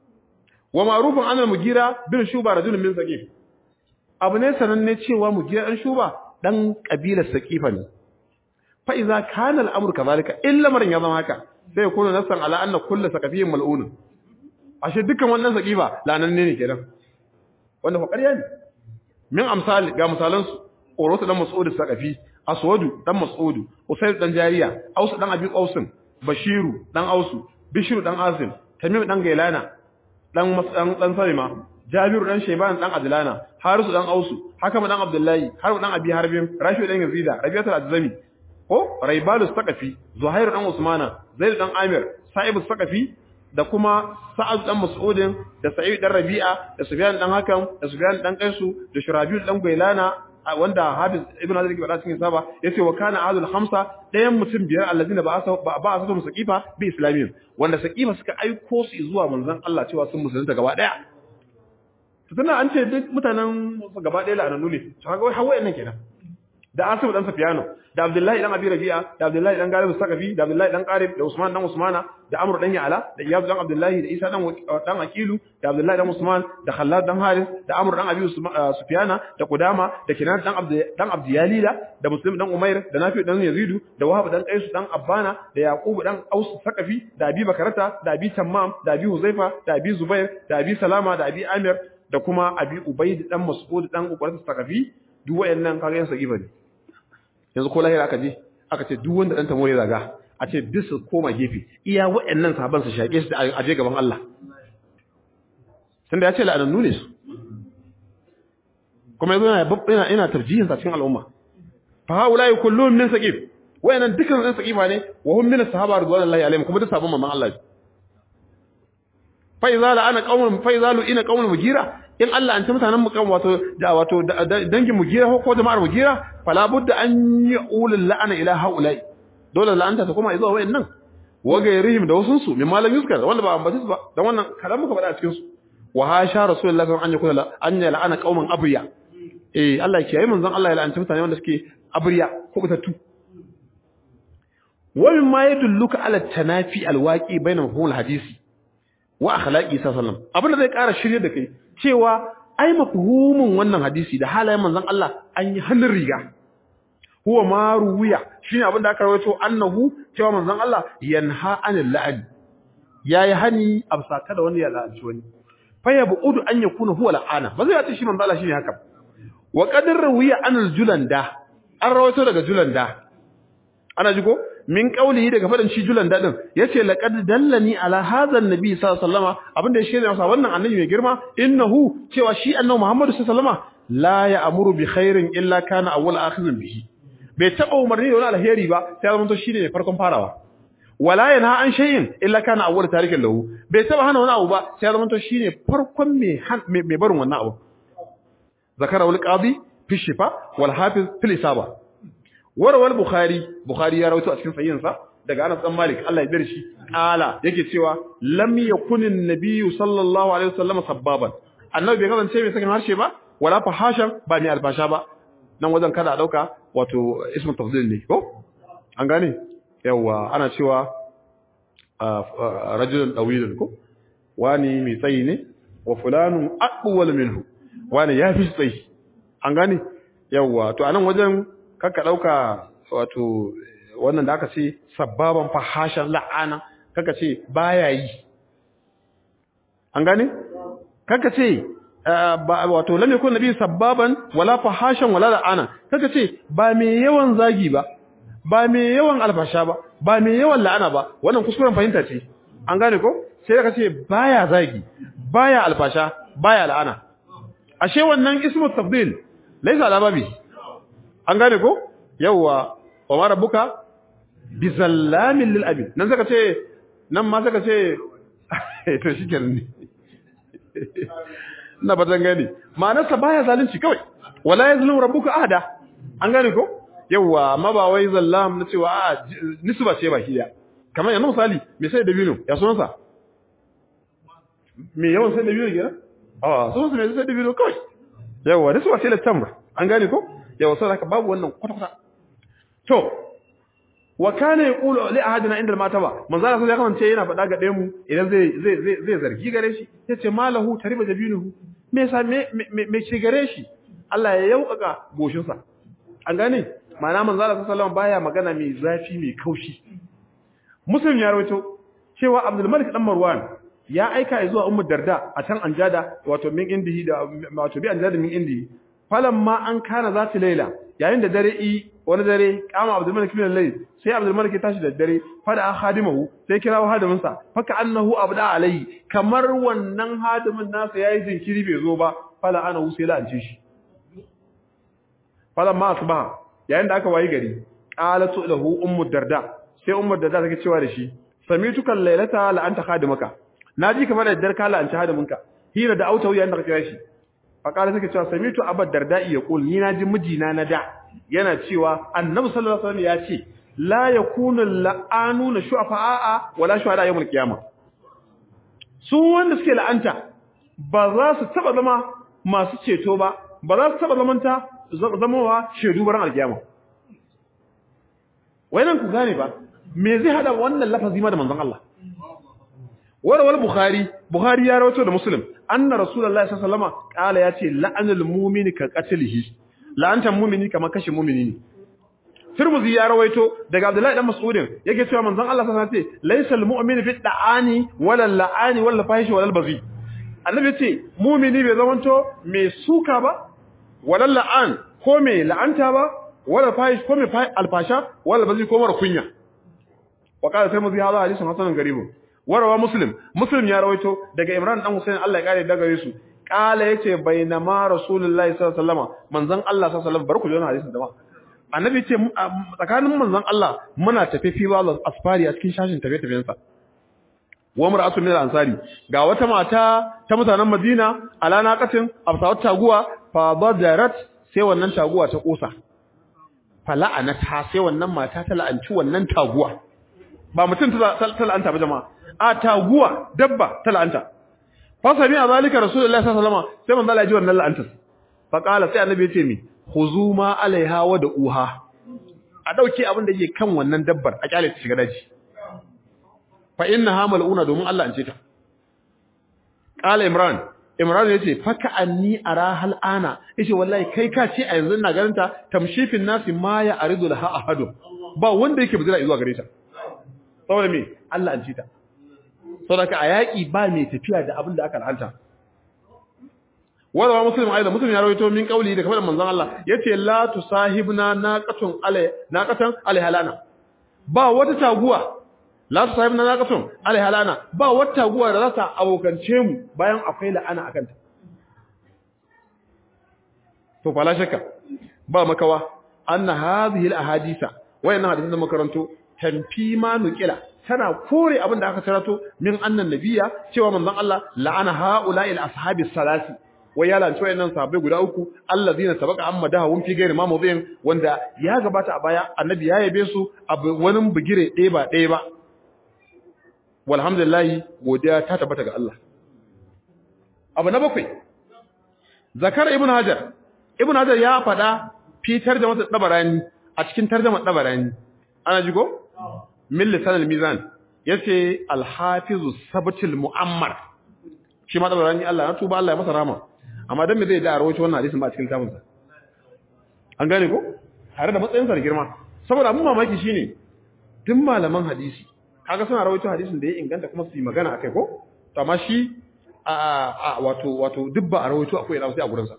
Speaker 1: wa ma'rufun anal mugira bin shuba rajulun min saqif abu ne sananne cewa mugira dan shuba dan kabilar saqifa ne fa idza kana al-amru kadhalika illa marin ya zama haka sai kullu nasan ala anna kullu saqafiyyin mal'un ashe dukkan wannan saqifa lananne ne kenan wanda fa ƙarya ne min amsal ga misalan su Urwatu dan Mas'ud Saqafi Aswadu dan Mas'ud Usayd dan Jariya Ausu dan Abi Qausin Bashiru dan Ausu Bishiru dan Azim Tamim dan Gailana dan dan dan Salima Jabiru dan Shayban dan Adlana Harisu dan Ausu Hakam dan Abdullahi Harb dan Abi Harbin Rashid dan Yazida Rabi'atul Azami ko Raibalu Saqafi Zuhair dan Usmana Zaid dan Amir Sa'ib Saqafi da kuma Sa'ad dan Mas'udin da Sa'id dan Rabi'a da Sufyan dan Hakam da Sufyan dan Qaisu da Shurabil dan Gailana wanda Hafiz Ibn Hazm ke faɗa cikin saba yace wa kana ahadul khamsa dayan mutum biyar allazina ba asa ba asa su saqifa bi islamiyyin wanda saqifa suka aiko su zuwa manzon Allah cewa sun musulunta gaba daya to tana an ce duk mutanen gaba daya la'ananu ne to kaga wai hawaye nan kenan da Asim dan Sufyano da Abdullahi dan Abi Rabi'a da Abdullahi dan Galib Saqafi da Abdullahi dan Qarib da Usman dan Usmana da Amr dan Ya'la da Iyaz dan Abdullahi da Isa dan dan Aqilu da Abdullahi dan Usman da Khallad dan Haris da Amr dan Abi Sufyana da Qudama da Kinan dan Abd dan Abdiyalila da Muslim dan Umair da Nafi dan Yazidu da Wahab dan Qais dan Abbana da Yaqub dan Aus Saqafi da Abi Bakarata da Abi Tammam da Abi Huzaifa da Abi Zubair da Abi Salama da Abi Amir da kuma Abi Ubayd dan Mas'ud dan Uqbat Saqafi duk wayannan kaga yan saqifa ne yanzu ko lahira aka je aka ce duk wanda dan tamo ya zaga a ce duk su koma gefe iya waɗannan sahaban su shake su a je gaban Allah tunda ya ce la'anannu ne su kuma yanzu yana ina tarjihin sa cikin al'umma fa haulai kullun min saqif wayannan dukkan sun saqifa ne wa hum min as-sahaba radiyallahu alaihim kuma duk sahabban manzon Allah fa iza la ana qaumun fa iza lu ina qaumun mugira in Allah an ci mutanen mu kan wato da wato dangin mu gira ko jama'ar mu gira fala budda an yaqul la'ana ila haula'i dole la'anta ta kuma zuwa wayannan wa gairihim da wasun su min malam yuskar wanda ba ambatis ba dan wannan kalan muka bada a cikin su wa hasha rasulullahi sallallahu alaihi wasallam an yakula an la'ana qauman abriya eh Allah ya kiyaye manzon Allah ya la'anci mutane wanda suke abriya ko butattu wa mimma yadulluka ala tanafi alwaqi bainal mafhumul hadisi wa akhlaqi sallallahu abinda zai ƙara shirye da kai cewa ai mafhumin wannan hadisi da halayen manzon Allah an yi hannun riga huwa ma ruwiya shine abinda aka rawaito annahu cewa manzon Allah yanha anil la'an yayi hani absaka da wanda ya la'anci wani fa yabudu an yakuna huwa la'ana ba zai ce shi manzon Allah shine haka wa qadar ruwiya anil julanda an rawaito daga julanda ana ji ko min qaulihi daga fadan shi julan dadin yace laqad dallani ala hadha annabi sallallahu alaihi wasallam abinda ya shirya masa wannan annabi mai girma innahu cewa shi annabi Muhammad sallallahu alaihi wasallam la ya'muru bi khairin illa kana awwal akhizun bihi bai taba umarni da wani alheri ba sai ya zama to shine mai farkon farawa wala yanha an shay'in illa kana awwal tarikin lahu bai taba hana wani abu ba sai ya zama to shine farkon mai mai barin wannan abu zakara wal qadi fi shifa wal hafiz fil isaba warwal bukhari bukhari ya rawaito a cikin sahihinsa daga Anas dan Malik Allah ya bar shi kala yake cewa lam yakunin nabiyyu sallallahu alaihi wasallam sabbaban annabi bai kasance mai sakin harshe ba wala fahashan ba mai alfasha ba nan wajen kada a dauka wato ismu tafdil ne ko an gane yawa ana cewa rajulun dawilun ko wani mai tsayi ne wa fulanun aqwal minhu wani yafi tsayi an gane yawa to anan wajen kaka dauka wato wannan da aka ce sabbaban fahashan la'ana kaka ce baya yi an gane kaka ce wato lam yakun nabi sabbaban wala fahashan wala la'ana kaka ce ba me yawan zagi ba ba me yawan albasha ba ba me yawan la'ana ba wannan kuskuren fahimta ce an gane ko sai kaka ce baya zagi baya albasha baya la'ana ashe wannan ismu tabdil laysa ala babi an gane ko yawa wa ma rabbuka bizallamin lil abid nan saka ce nan ma saka ce to shikenan ne na bazan gani ma'anar sa baya zalunci kawai wala yazlimu rabbuka ahada an gane ko yawa amma ba wai zallam na cewa a nisba ce baki da kamar yanzu misali me sai da bino ya sunan sa me yawan sai da bino kenan ah sunan sa me sai da bino kawai yawa nisba ce la tamr an gane ko yawa sai haka babu wannan kwata-kwata to wa kana yaqulu li ahadina inda mataba manzo Allah sai kamance yana faɗa ga ɗayan mu idan zai zai zai zargi gare shi yace malahu tariba jabinuhu me yasa me me ce gare shi Allah ya yaukaka goshin sa an gane ma'ana manzo Allah sallallahu alaihi wasallam baya magana mai zafi mai kaushi muslim ya rawaito cewa Abdul Malik dan Marwan ya aika zuwa Ummu Darda a can Anjada wato min indihi da wato bi Anjada min indihi falamma an kana zati laila yayin da dare i wani dare kama Abdul Malik bin Layl sai Abdul Malik ya tashi da dare fada khadimahu sai kirawo hadimin sa faka annahu abda alai kamar wannan hadimin nasa yayi jinkiri bai zo ba fala anahu sai la ance shi falamma asbaha yayin da aka wayi gari qalatu lahu ummu darda sai ummu darda take cewa da shi samituka laylata la anta khadimaka naji kamar da dare kala ance hadiminka hira da autawu yayin da ka kira shi fakala take cewa samitu abad darda'i yaqul ni naji mijina na da yana cewa annabi sallallahu alaihi wasallam ya ce la yakunu la'anuna shufa'a wala shuhada yawmul qiyamah su wanda suke la'anta ba za su taba zama masu ceto ba ba za su taba zamanta zamawa shedu baran alkiyama wayan ku gane ba me zai hada wannan lafazi ma da manzon Allah warawal bukhari bukhari ya rawaito da muslim anna rasulullahi sallallahu alaihi wasallam kala yace la'anul mu'mini ka qatlihi la'antan mu'mini kamar kashe mu'mini ne Tirmidhi ya rawaito daga Abdullahi dan Mas'udin yake cewa manzon Allah sallallahu alaihi wasallam ce laysal mu'minu fi da'ani wala la'ani wala fahishi wala bazi annabi ce mu'mini bai zamanto mai suka ba wala la'an ko mai la'anta ba wala fahish ko mai alfasha wala bazi ko mara kunya wa qala Tirmidhi hadha hadithun hasanun garibun warawa muslim muslim ya rawaito daga Imran dan Husayn Allah ya kare daga Yesu kala yace bainama rasulullahi sallallahu alaihi wasallam manzon Allah sallallahu alaihi wasallam barku da wannan hadisin da annabi ce tsakanin manzon Allah muna tafi fi ba asfari a cikin shashin tafe tafiyen sa wa mar'atu min al-ansari ga wata mata ta mutanen Madina ala naqatin absawat taguwa fa badarat sai wannan taguwa ta kosa fala'anata sai wannan mata ta la'anci wannan taguwa ba mutum ta la'anta ba jama'a a taguwa dabba ta la'anta fa sami azalika rasulullahi sallallahu alaihi wasallam sai manzo Allah ya ji wannan la'antar fa qala sai annabi ya ce mi khuzuma alaiha wa da uha a dauke abin da yake kan wannan dabbar a kyale ta shiga daji fa innaha mal'una domin Allah an ce ta qala imran imran yace faka anni ara hal ana yace wallahi kai ka ce a yanzu ina ganin ta tamshifin nasi ma ya aridu laha ahadu ba wanda yake bijira zuwa gare ta saboda me Allah an ce ta saboda a yaki ba mai tafiya da abin da aka la'anta wanda muslim aida muslim ya rawaito min kauli da kamar manzon Allah yace la tusahibna naqatun alai naqatan alai halana ba wata taguwa la tusahibna naqatun alai halana ba wata taguwa da za ta abokance mu bayan akwai la'ana akan ta to fala shakka ba makawa anna hadhihi alahadisa wayannan hadisin da makaranto tanfi ma nuqila tana kore abin da aka tarato min annan nabiyya cewa manzon Allah la'ana haula'il ashabis salasi wai ya lanci wayannan sahabbai guda uku allazina sabaqa amma dahum fi ghairi ma mudhin wanda ya gabata a baya annabi ya yabe su a wani bugire ɗaya ba ɗaya ba walhamdulillah godiya ta tabbata ga Allah abu na bakwai zakar ibn hajar ibn hajar ya fada fitar da masa dabarani a cikin tarjuma dabarani ana jigo min lisan al-mizan yace al-hafiz sabatul mu'ammar shi ma dabarani Allah na tuba Allah ya masa rahama amma dan me zai da rawaito wannan hadisin ba cikin tamunsa an gane ko tare da matsayin sa da girma saboda abun mamaki shine duk malaman hadisi kaga suna rawaito hadisin da ya inganta kuma su yi magana akai ko to amma shi a a wato wato dubba a rawaito akwai ina sai a gurin sa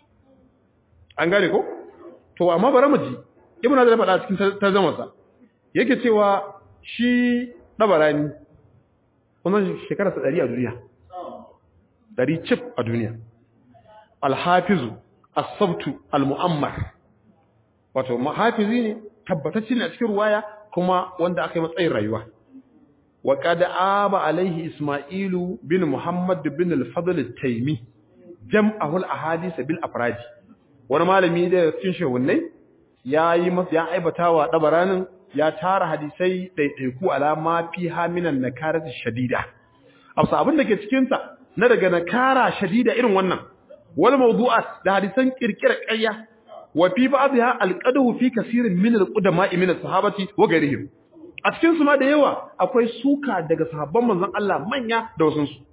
Speaker 1: an gane ko to amma bari mu ji ibnu hazar faɗa cikin tarjumar sa yake cewa shi dabarani wannan shekara ta ɗari a duniya ɗari cif a duniya al-hafizu as-sabtu al-mu'ammar wato hafizi ne tabbatacce ne a cikin ruwaya kuma wanda aka yi matsayin rayuwa wa qad aba alaihi isma'ilu bin muhammad bin al-fadl at-taymi jam'ahu al-ahadith bil afrad wani malami da cikin shehunai yayi masa ya aibatawa dabaranin ya tara hadisai daidaiku alama fi haminan nakarat shadida absa abin da ke cikin sa na daga nakara shadida irin wannan wal mawdu'at da hadisan kirkira ƙarya wa fi ba'dha al-qadahu fi kaseerin min al-qudama'i min as-sahabati wa ghayrihim a cikin su ma da yawa akwai suka daga sahabban manzon Allah manya da wasun su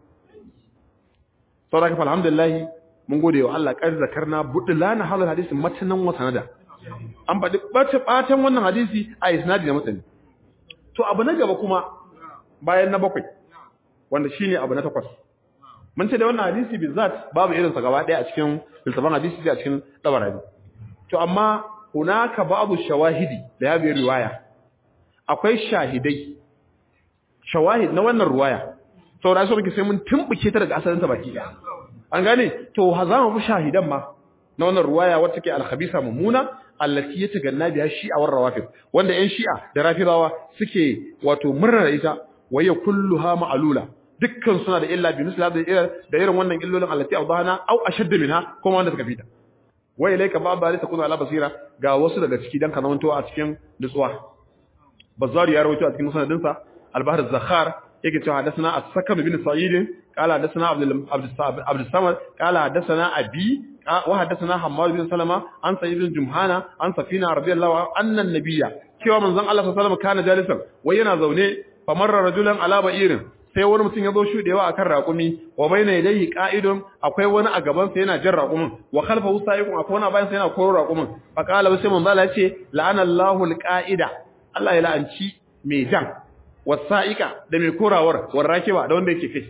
Speaker 1: saboda alhamdulillah mun gode wa Allah kar zakarna budlana halal hadisi matanan wa sanada an faɗi bace batan wannan hadisi a isnadi da mutane to abu na gaba kuma bayan na bakwai wanda shine abu na takwas mun ce da wannan hadisi bizat babu irin sa gaba daya a cikin littafin hadisi a cikin dabarani to amma hunaka babu shawahidi da yabi riwaya akwai shahidai shawahid na wannan riwaya to da so muke sai mun tumbuke ta daga asalin ta baki an gane to hazamu bu shahidan ma na wannan riwaya wacce ke al-khabisa mumuna allati yataganna biha shi'a war rawafid wanda yan shi'a da rafidawa suke wato murna da ita waya kulluha ma'lula dukkan suna da illa bi misla da irin wannan illolin allati awdana aw ashadd minha kuma wanda suka fita wa ilayka ba ba ta kuna ala basira ga wasu daga ciki dan kanawanto a cikin nutsuwa bazari ya rawaito a cikin sanadin sa al-bahr az-zakhar yake cewa hadathana as-sakam bin sa'id qala hadathana abdul abdul samad qala hadathana abi wa hadathana hammad bin salama an sa'id bin jumhana an safina radiyallahu anna an-nabiyya cewa manzon Allah sallallahu alaihi wasallam kana jalisan wai yana zaune famarra rajulan ala ba'irin sai wani mutum ya zo shudewa akan raƙumi wa baina yadayhi qa'idun akwai wani a gaban sa yana jan raƙumin wa khalfahu sa'iqun akwai wani a bayan sa yana koro raƙumin fa qala sai manzo Allah ya ce la'ana Allahu al-qa'ida Allah ya la'anci mai jan wasa'iqa da mai korawar warrakewa da wanda yake kai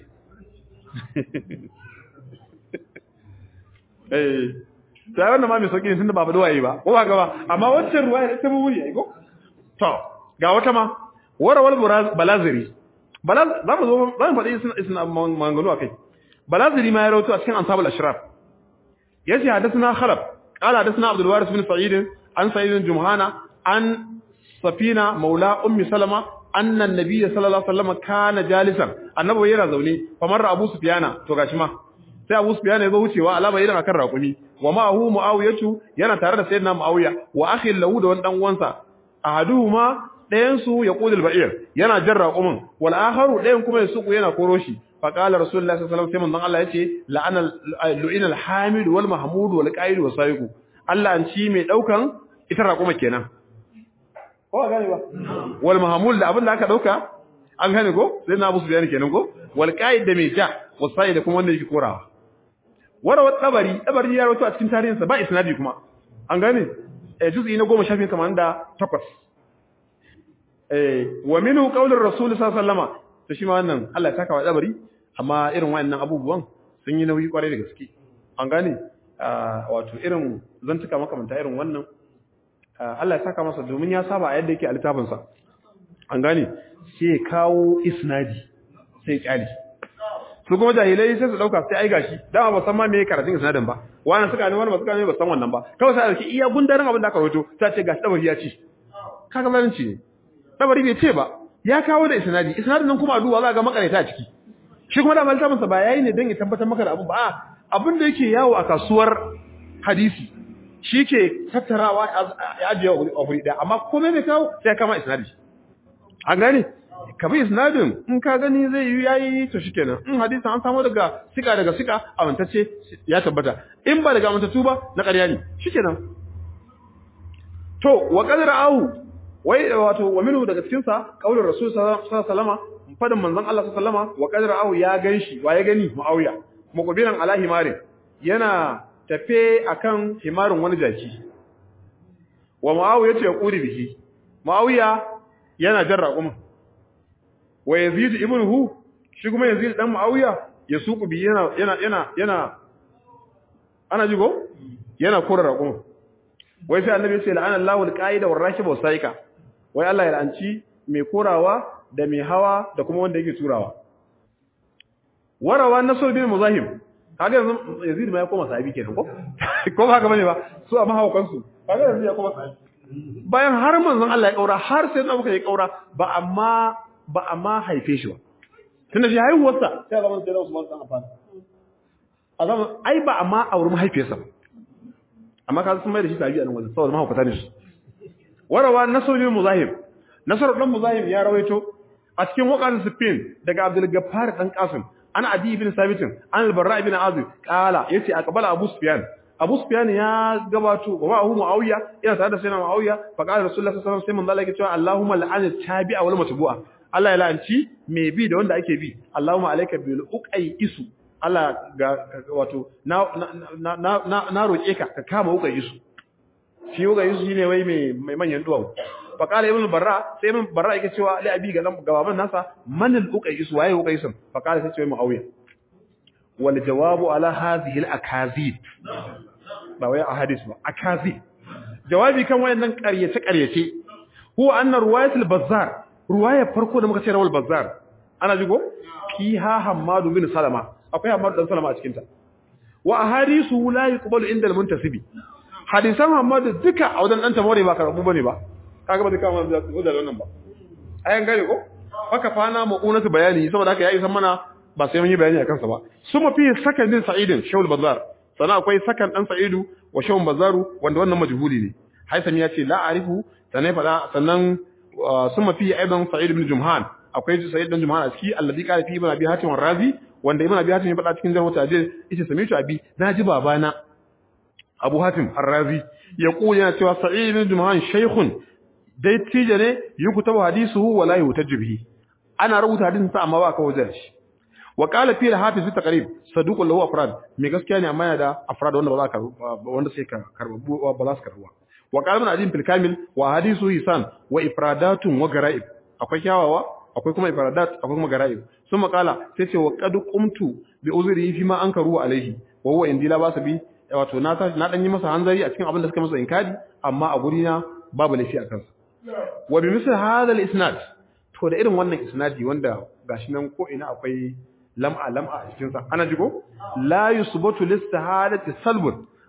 Speaker 1: eh sai wannan ma mai sauki ne tunda ba duwaye ba ko ba ga ba amma wancan ruwaya ita mu wuri ai ko to ga wata ma warawal balaziri balaz zamu zo zamu faɗi isna mangalo akai balaziri ma ya rawaito a cikin ansabul ashraf yace hadathana khalab qala hadathana abdul waris bin sa'id an sa'id bin jumhana an safina maula ummi salama anna an-nabiy sallallahu alaihi wasallam kana jalisan annabi yana zaune famar Abu Sufyana to gashi ma sai Abu Sufyan ya zo wucewa alama irin akan rakumi wa ma'ahu Muawiyatu yana tare da sayyidina Muawiya wa akhi lahu da wani dan uwansa ahaduhuma dayan su yaqulul ba'ir yana jan raqumin wal akharu dayan kuma ya suku yana koroshi fa qala rasulullahi sallallahu alaihi wasallam sai Allah yace la'ana lu'ina al-hamid wal mahmud wal qa'id wa sayiqu Allah an ci mai daukan ita raquma kenan ko gane ba wal mahmud da abin da aka dauka an gane ko sai na Abu Sufyan kenan ko wal qa'id da mai ja wa sayiq da kuma wanda yake korawa warawat tabari tabari ya rawaito a cikin tarihinsa ba isnadi kuma an gane eh juz'i na goma shafin kaman da takwas eh wa minhu qaulur rasul sallallahu alaihi wasallam to shi ma wannan Allah ya saka wa tabari amma irin wayannan abubuwan sun yi nauyi kwarai da gaske an gane wato irin zantuka makamanta irin wannan Allah ya saka masa domin ya saba a yadda yake a littafin sa an gane sai kawo isnadi sai kyali su kuma jahilai sai su dauka sai ai gashi dama ba san ma me karatun isnadin ba wannan suka ne wannan ba suka ne ba san wannan ba kawai sai dauki iya gundarin abin da aka rawaito ta ce gashi dabari ya ci kaga zalunci ne dabari bai ce ba ya kawo da isnadi isnadin nan kuma a duba za ga makareta a ciki shi kuma da maltamin sa ba yayi ne dan ya tabbatar maka da abu ba abin da yake yawo a kasuwar hadisi shi ke tattarawa ya ajiye a wuri da amma komai bai kawo sai kama isnadi an gane ka bi isnadin in ka gani zai yi yayi to shikenan in hadisin an samu daga sika daga sika amintacce ya tabbata in ba daga amintattu ba na ƙarya ne shikenan to wa qadra au wai wato wa minhu daga cikin sa qaulur rasul sallallahu alaihi wasallam fadin manzon Allah sallallahu alaihi wasallam wa qadra au ya ganshi wa ya gani Muawiya muqbilan ala himarin yana tafe akan himarin wani jaki wa Muawiya ce ya kuri bihi Muawiya yana jarra kuma wa Yazid ibnuhu shi kuma Yazid dan Muawiya ya suku bi yana yana yana yana ana jigo yana korara kuma wai sai annabi ya ce la'ana Allahu al-qa'ida war-rakiba was-sa'iqa wai Allah ya la'anci mai korawa da mai hawa da kuma wanda yake turawa warawa nasr bin muzahim kaga yanzu Yazid ma ya koma sahabi kenan ko ko haka bane ba su amma hawa kansu kaga yanzu ya koma sahabi bayan har manzon Allah ya kaura har sai Abu ya kaura ba amma ba a ma haife shi ba tunda shi haihuwarsa sai zaman sai Usman dan Affan a zaman ai ba a ma auri mahaifiyarsa amma ka sun mai da shi tabi a nan wajen saboda mahaifata ne shi warawa nasr bin muzahim nasr dan muzahim ya rawaito a cikin waqan sifin daga Abdul Gaffar dan Qasim ana Adi ibn Sabit an al-Barra ibn Azib qala yace aqbala Abu Sufyan Abu Sufyan ya gabato wa Abu Muawiya ina tare da sayyidina Muawiya fa qala Rasulullah sallallahu alaihi wasallam sai man zalika cewa Allahumma la'an tabi'a wal matbu'a Allah ya la'anci mai bi da wanda ake bi Allahumma alayka bil uqay isu Allah ga wato na na na na roke ka ka kama uqay isu shi uqay isu shine wai mai mai manyan duwawu fa qala ibn Barra sai ibn Barra yake cewa li abi ga gababan nasa man al uqay isu waye uqay isu fa qala sai ce Muawiya wal jawabu ala hadhihi al akazib ba wai ahadith ba akazib jawabi kan wayannan ƙaryace ƙaryace huwa anna riwayatul bazzar ruwaya farko da muka ce rawal bazzar ana jigo fiha hammadu bin salama akwai hammadu dan salama a cikin ta wa ahadithu la yuqbalu inda al-muntasibi hadisan hammadu duka a wajen dan tamore ba karbu bane ba kaga ba duka wannan da wannan ba ayan gane ko haka fa na mu'unatu bayani saboda haka yayi san mana ba sai mun yi bayani akan sa ba suma fi sakan din sa'idin shawul bazzar sana akwai sakan dan sa'idu wa shawul bazzaru wanda wannan majhuli ne haisam ya ce la arifu sanai fada sannan ثم فيه ايضا سعيد بن جمهان akwai Sa'id bin Jumhan a ciki alladhi qala fi ibn Abi Hatim ar-Razi wanda ibn Abi Hatim ya faɗa cikin jarhu tajir yace sami'tu abi naji babana Abu Hatim ar-Razi ya kula yana cewa Sa'id bin Jumhan shaykhun dai tije ne yukutabu hadisuhu wala yutajib bihi ana rubuta hadisin sa amma ba ka wajen shi wa qala fi al-hafiz fi taqrib saduq lahu afrad me gaskiya ne amma yana da afrad wanda ba za ka wanda sai ka karbu ba za su karbuwa wa qala ibn Adim fil kamil wa hadithu hisan wa ifradatun wa gara'ib akwai kyawawa akwai kuma ifradat akwai kuma gara'ib sun makala sai ce wa qad qumtu bi uzri fi ma ankaru alaihi wa huwa indila ba sabi wato na tashi na dan yi masa hanzari a cikin abin da suka masa inkari amma a guri na babu lafi a kansa wa bi misal hadha al isnad to da irin wannan isnadi wanda gashi nan ko ina akwai lam'a lam'a a cikin sa ana jigo la yusbatu lis sahadati salbun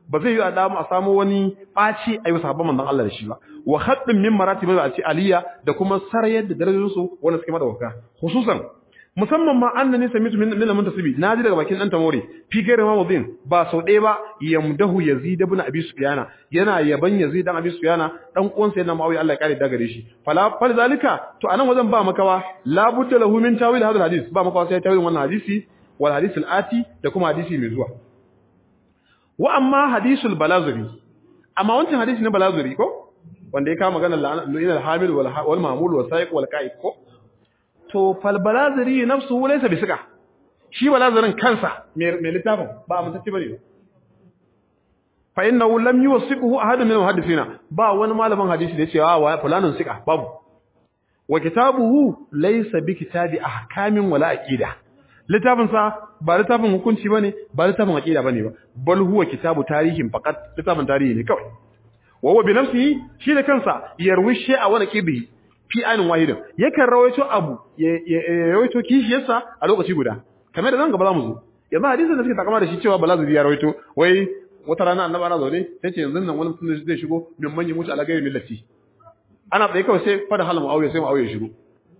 Speaker 1: ba zai yi a damu a samu wani ɓaci a yi sahabban manzon Allah da shi ba wa haddin min maratib a ce aliyya da kuma sarayar da darajojin su wanda suke madawaka hususan musamman ma annani samitu min min muntasibi naji daga bakin dan tamori fi gairi mawdin ba sau ɗaya ba yamdahu yazid ibn abi sufyana yana yaban yazid dan abi sufyana dan uwan sa yana ma'awi Allah ya kare daga gare shi fala fal zalika to anan wajen ba makawa la budda lahu min tawil hadal hadis ba makawa sai tawil wannan hadisi wal hadith al ati da kuma hadisi mai zuwa wa amma hadisul balazuri amma wancan hadisi na balazuri ko wanda ya kama magana la'inal hamil wal mamul wal sa'iq wal qa'id ko to fal balazuri nafsuhu laysa bisika shi balazurin kansa mai littafin ba mutacci bane fa innahu lam yuwasiquhu ahad min muhaddithina ba wani malamin hadisi da yace wa fulanun sika babu wa kitabuhu laysa bi kitabi ahkamin wala aqida littafin sa ba littafin hukunci bane ba littafin aqida bane ba bal huwa kitabu tarihin faqat littafin tarihi ne kawai wa huwa bi nafsihi shi da kansa yarwi shay'a wa naqibi fi ainin wahidin yakan rawaito abu ya rawaito kishiyarsa a lokaci guda kamar da zan gaba zamu zo yanzu hadisin da suke takama da shi cewa balazuri ya rawaito wai wata rana annabi ana zaune sai ce yanzu nan wani mutum zai shigo min manyan mutu ala gairi millati ana tsaye kawai sai fada halin muawiya sai muawiya shigo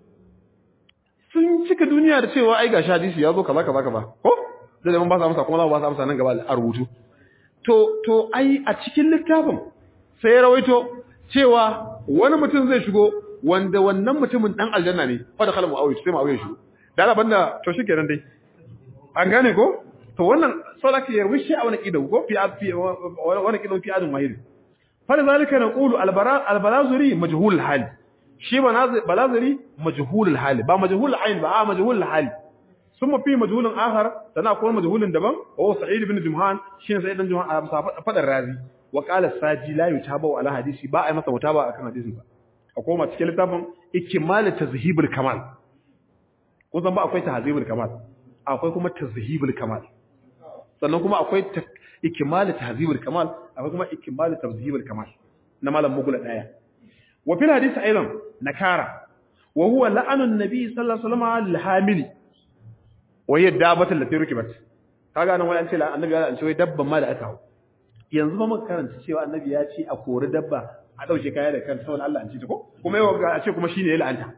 Speaker 1: sun cika duniya da cewa ai gashi hadisi ya zo kaza kaza kaza ko da da mun ba sa amsa kuma za mu ba sa amsa nan gaba a rubutu to to ai a cikin littafin sai ya rawaito cewa wani mutum zai shigo wanda wannan mutumin dan aljanna ne fa da kalmu aure sai mu aure shi da Allah banda to shikenan dai an gane ko to wannan salaki ya wishi a wani kidan ko fi fi wani kidan fi adun mahir fa zalika naqulu albara albalazuri majhul hal shi balazuri majhul hal ba majhul ayn ba majhul hal ثم في مجهول اخر تنا كون مجهول دبن هو سعيد بن جمهان شين سعيد بن جمهان فدar razi wa qala saji la yutabu ala hadisi ba ai masa mutaba akan hadisin ba akwai ma cikin littafin ikmal tazhibul kamal ko san ba akwai tahzibul kamal akwai kuma tazhibul kamal sannan kuma akwai ikmal tahzibul kamal akwai kuma ikmal tazhibul kamal na malam mugula daya wa fil hadisi aidan nakara wa huwa la'anun nabi sallallahu alaihi wasallam lil hamili wa hiya dabatul lati rukibat kaga nan wai an ce annabi ya ce wai dabban ma da aka hawo yanzu ba muka karanta cewa annabi ya ce a kori dabba a dauke kaya da kan saboda Allah an ci ta ko kuma yau ga a ce kuma shine ya la'anta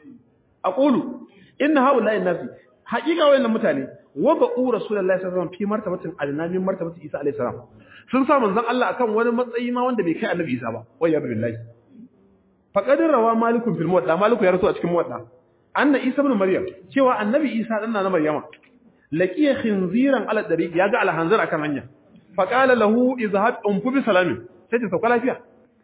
Speaker 1: aqulu inna haula'i nasi haqiqa wayannan mutane wa ba'u rasulullahi sallallahu alaihi wasallam fi martabatin adnamin martabati Isa alaihi salam sun sa manzon Allah akan wani matsayi ma wanda bai kai annabi Isa ba wai ya billahi faqad rawa malikun fil muwatta maliku ya rasu a cikin muwatta anna Isa ibn Maryam cewa annabi Isa dan na Maryama laqiya khinziran ala dariq ya ga alhanzir akan hanya faqala lahu izhab umfu bi salamin sai ta sauka lafiya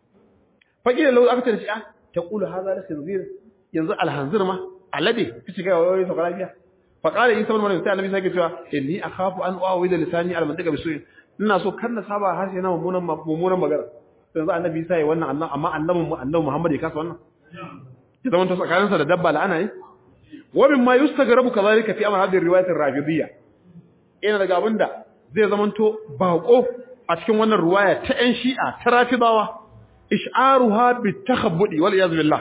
Speaker 1: faqila lahu aka ce shi ah taqulu hadha la khinzir yanzu alhanzir ma alade kici ga wai sauka lafiya faqala Isa ibn Maryam sai annabi sai ke cewa inni akhafu an uawida lisani al mantiqa bisuin ina so kar na saba harshe na mummunan mummunan magana yanzu annabi sai wannan annabi amma annabin mu annabi Muhammad ya kasa wannan ki zaman to tsakaninsa da dabba la'ana yi wa mimma yustagrabu kadhalika fi amr hadhihi riwayat ar-rafidiyya ina daga abinda zai zamanto bako a cikin wannan riwaya ta ƴan shi'a ta rafidawa ish'aruha bitakhabbudi wal iyaz billah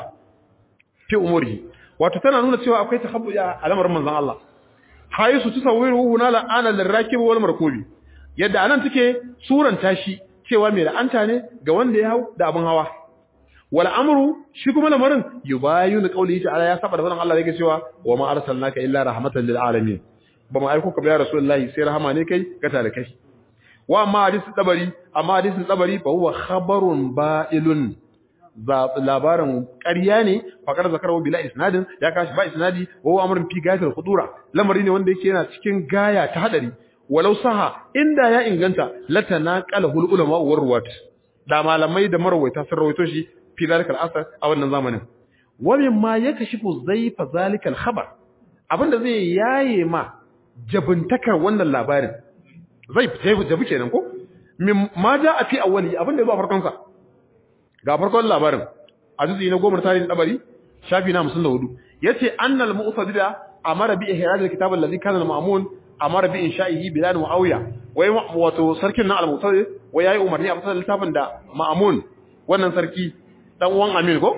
Speaker 1: fi umurihi wato tana nuna cewa akwai takhabbudi a al'amarin manzon Allah haisu tusawwiru huna la'ana lirrakib wal markubi yadda anan take suran tashi cewa mai la'anta ne ga wanda ya hau da abin hawa wal amru shi kuma lamarin yubayinu qawli ta'ala ya saba da wannan Allah yake cewa wa ma arsalnaka illa rahmatan lil alamin ba mu aiko ka ba ya rasulullahi sai rahama ne kai ga talakai wa amma hadisi tabari amma hadisin tabari fa huwa khabarun ba'ilun za labarin ƙarya ne fakar zakaru bila isnadin ya kashi ba isnadi wa huwa amrun fi gayatil khudura lamari ne wanda yake yana cikin gaya ta hadari walau saha inda ya inganta latana qalahul ulama wa ruwat da malamai da marwaita sun rawaito shi fi zalikal asar a wannan zamanin wa mimma yakashifu zaifa zalikal khabar abinda zai yaye ma jabuntakar wannan labarin zai fita jabu kenan ko min ma ja a fi awwali abinda ba farkon sa ga farkon labarin a juzi na gomar tarihin dabari shafi na hamsin da hudu yace annal mu'tazila amara bi ihraj alkitab alladhi kana al-ma'mun amara bi insha'ihi bilal muawiya wai wato sarkin na al-mu'tazili wai yayi umarni a fasal littafin da ma'mun wannan sarki dan uwan Amin ko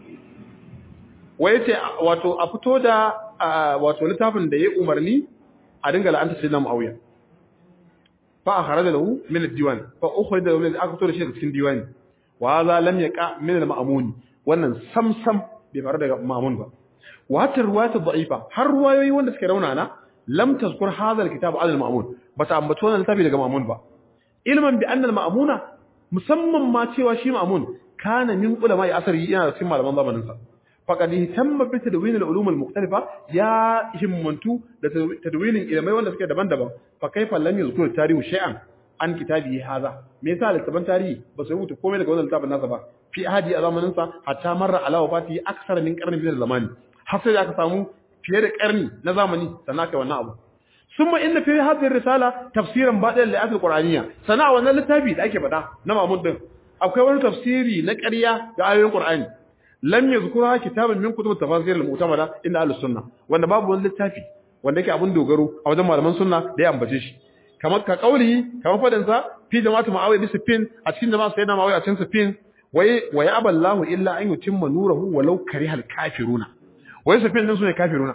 Speaker 1: wai yace wato a fito da wato littafin da yayi umarni a dinga la'anta sayyidina Muawiya fa akhraja lahu min ad-diwan fa ukhrija lahu min aka fito da shi daga cikin diwani wa hadha lam yaqa min al-ma'mun wannan samsam bai faru daga ma'mun ba wa hatta riwayatu da'ifa har ruwayoyi wanda suke raunana lam tazkur hadha al-kitab ala al-ma'mun bata ambato wannan littafi daga ma'mun ba ilman bi anna al-ma'muna musamman ma cewa shi ma'mun kana min ulama ya asari yana cikin malaman zamanin sa faqad ihtamma bi tadwin al-ulum al-mukhtalifa ya himmantu da tadwinin ilmai wanda suke daban-daban fa kaifa lam yuzkur tarihu shay'an an kitabi hadha me yasa littafin tarihi ba su rubuta komai daga wannan littafin nasa ba fi ahadi a zamanin sa hatta marra ala wafati aksara min qarni min zamani har sai aka samu fiye da karni na zamani sannan kai wannan abu summa inna fi hadhihi risala tafsiran badal li'at al-qur'aniyya sana wannan littafi da ake faɗa na Mahmud din akwai wani tafsiri na ƙarya ga ayoyin Qur'ani lam yazkura kitabun min kutub tafasir al-mu'tamada inda ahlus-sunnah wanda babu wani littafi wanda yake abun dogaro a wajen malaman sunna da ya ambace shi kamar ka kauli kamar fadin sa fi jama'atu Muawiya bi sifin a cikin jama'a sayyidina Muawiya a cikin sifin wai wa ya'aballahu illa an yutimma nurahu walau karihal kafiruna wai sifin din sune kafiruna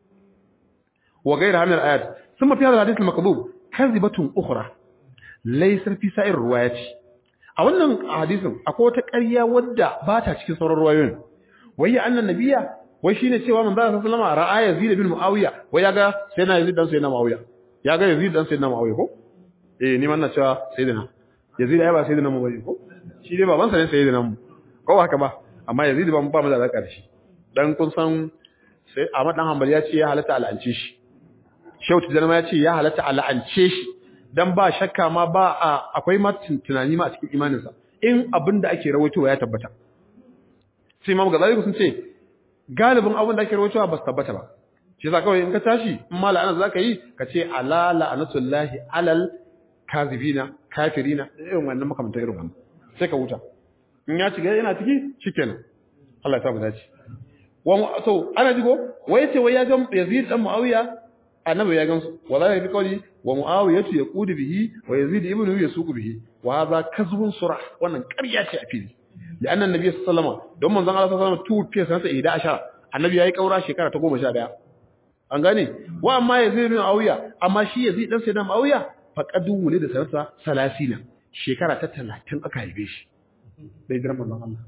Speaker 1: wa ghayra min al-ayat thumma fi hadha al-hadith al-makdhub kadhibatun ukhra laysa fi sa'ir riwayati a wannan hadisin akwai wata ƙarya wadda ba ta cikin sauran ruwayoyin wai ya annan nabiya wai shine cewa manzo sallallahu alaihi wasallam ra'a Yazid bin Muawiya wai yaga sayyidina Yazid dan sayyidina Muawiya yaga Yazid dan sayyidina Muawiya ko eh ni manna cewa sayyidina Yazid ai ba sayyidina Muawiya ko shi dai baban sa ne sayyidina mu ko haka ba amma Yazid ba mu ba mu da alaka da shi dan kun san sai Ahmad dan Hanbali ya ce ya halatta al'ance shi Shehu Tijani ya ce ya halatta al'ance shi dan ba shakka ma ba akwai ma tunani ma a cikin imaninsa in abinda ake rawaitowa ya tabbata sai Imam Ghazali sun ce galibin abin da ake rawaitowa ba su tabbata ba shi yasa kawai in ka tashi in ma la'ana zaka yi ka ce ala la'anatullahi alal kazibina kafirina irin wannan makamantar irin wannan sai ka huta in ya ci yana ciki shikenan Allah ya sa mu dace wa to ana jigo wai ce wai ya ga Yazid dan Muawiya annabi ya gamsu wallahi bi qawli wa muawiyatu yaqudu bihi wa yazid ibnu yasuqu bihi wa hadha kazbun surah wannan ƙarya ce a fili da annan nabi sallallahu alaihi wasallam don manzon Allah sallallahu alaihi wasallam tufiya sanata ihda ashara annabi yayi kaura shekara ta goma sha ɗaya an gane wa amma yazid ibn muawiya amma shi yazid dan sayyidina muawiya faqadu wuli da sanata salasina shekara ta talatin aka haife shi dai jiran manzon Allah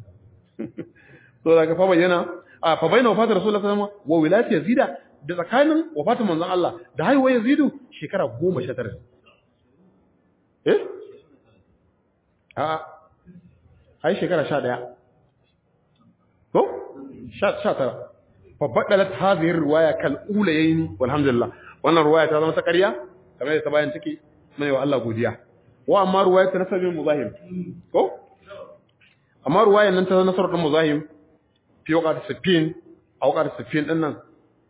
Speaker 1: to daga fa bayyana a fa bayyana wafatar rasulullahi sallallahu alaihi wasallam wa wilayati yazida da tsakanin wafatin manzon Allah da haihuwar Yazidu shekara goma sha tara eh a ai shekara sha ɗaya ko sha tara fabadalat hadhihi riwaya kal ulayaini walhamdulillah wannan riwaya ta zama ta ƙarya kamar da ta bayan take mai wa Allah godiya wa amma riwayat nasabin muzahim ko amma riwayan nan ta nasar din muzahim fi waqat sifin a waqat sifin din nan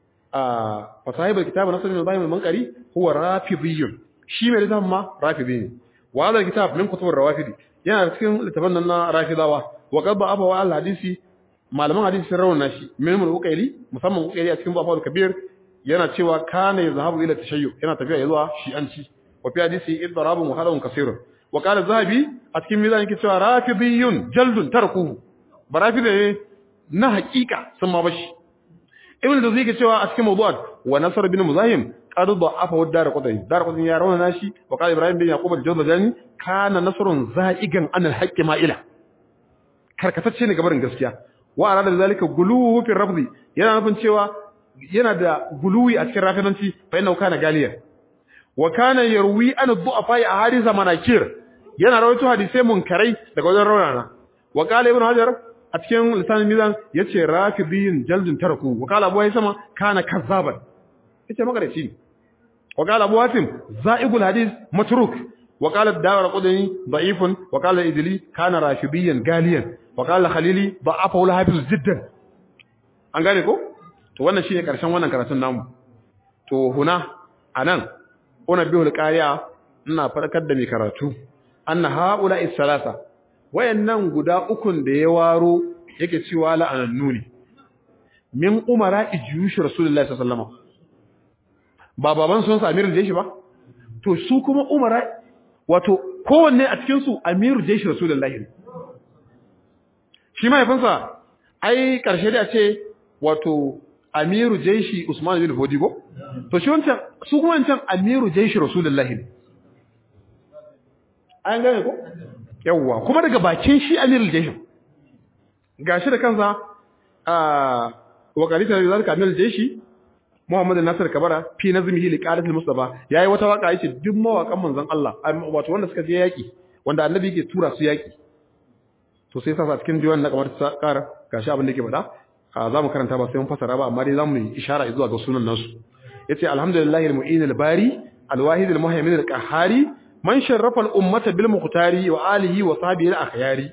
Speaker 1: fa sahibul kitab nasr min bahim al-munqari huwa rafidiyyun shi mai littafin ma rafidi ne wa hadha kitab min kutub ar-rawafidi yana cikin littafin nan na rafidawa wa qad ba'aba wa al-hadisi malaman hadisi sun rawana shi min al-uqayli musamman uqayli a cikin babu al-kabir yana cewa kana yazhabu ila tashayyu yana tafiya zuwa shi'anci wa fi hadisi idrabun wa halun kaseerun wa qala zahabi a cikin mizan yake cewa rafidiyyun jaldun tarkuhu ba rafidi na hakika sun ma bashi ibn da zai cewa a cikin mawdu'at wa nasr bin muzahim qad da'afa wa dar qudai dar qudai ya rawana nashi wa qala ibrahim bin yaqub al-jawzani kana nasrun za'igan an al-haqq ma'ila karkatacce ne gabarin gaskiya wa arada zalika guluwu fi rafdi yana nufin cewa yana da guluwi a cikin rafidanci fa inna kana galiya wa kana yarwi an ad-du'afa ahadith manakir yana rawaito hadisi munkarai daga wajen rawana wa qala ibn hajar a cikin lisanin mizan yace rafidiyin jaldun taraku wa qala abu haysama kana kazzaban yace magaraci ne wa qala abu hatim za'igul hadith matruk wa qala ad-dawr qudani da'ifun wa qala idli kana rafidiyan galiyan wa qala khalili da'afahu al-hafiz jiddan an gane ko to wannan shine karshen wannan karatun namu to huna anan ona bihul qariya ina farkar da mai karatu anna haula is-salasa wayannan guda ukun da ya waro yake cewa la'anannu ne min umara ijyush rasulullahi sallallahu alaihi wasallam ba baban sun sa amirul jaysh ba to su kuma umara wato kowanne a cikin su amirul jaysh rasulullahi shi mai fansa ai karshe da ce wato amiru jayshi usman bin fodigo to shi wancan su kuma wancan amiru jaysh rasulullahi an gane ko yawa kuma daga bakin shi amirul jaysh gashi da kansa a wakalita da zalika amirul jaysh Muhammad Nasir Kabara fi nazmihi liqalatil Mustafa yayi wata waka yace duk mawakan manzon Allah wato wanda suka je yaki wanda annabi yake tura su yaki to sai sasa cikin diwan na kamar ta kara gashi abin da yake faɗa za mu karanta ba sai mun fasara ba amma dai zamu yi ishara zuwa ga sunan nasu yace alhamdulillahi almu'in albari alwahid almuhaymin alqahari man sharrafa al-ummata bil muqtari wa alihi wa sahbihi al-akhyari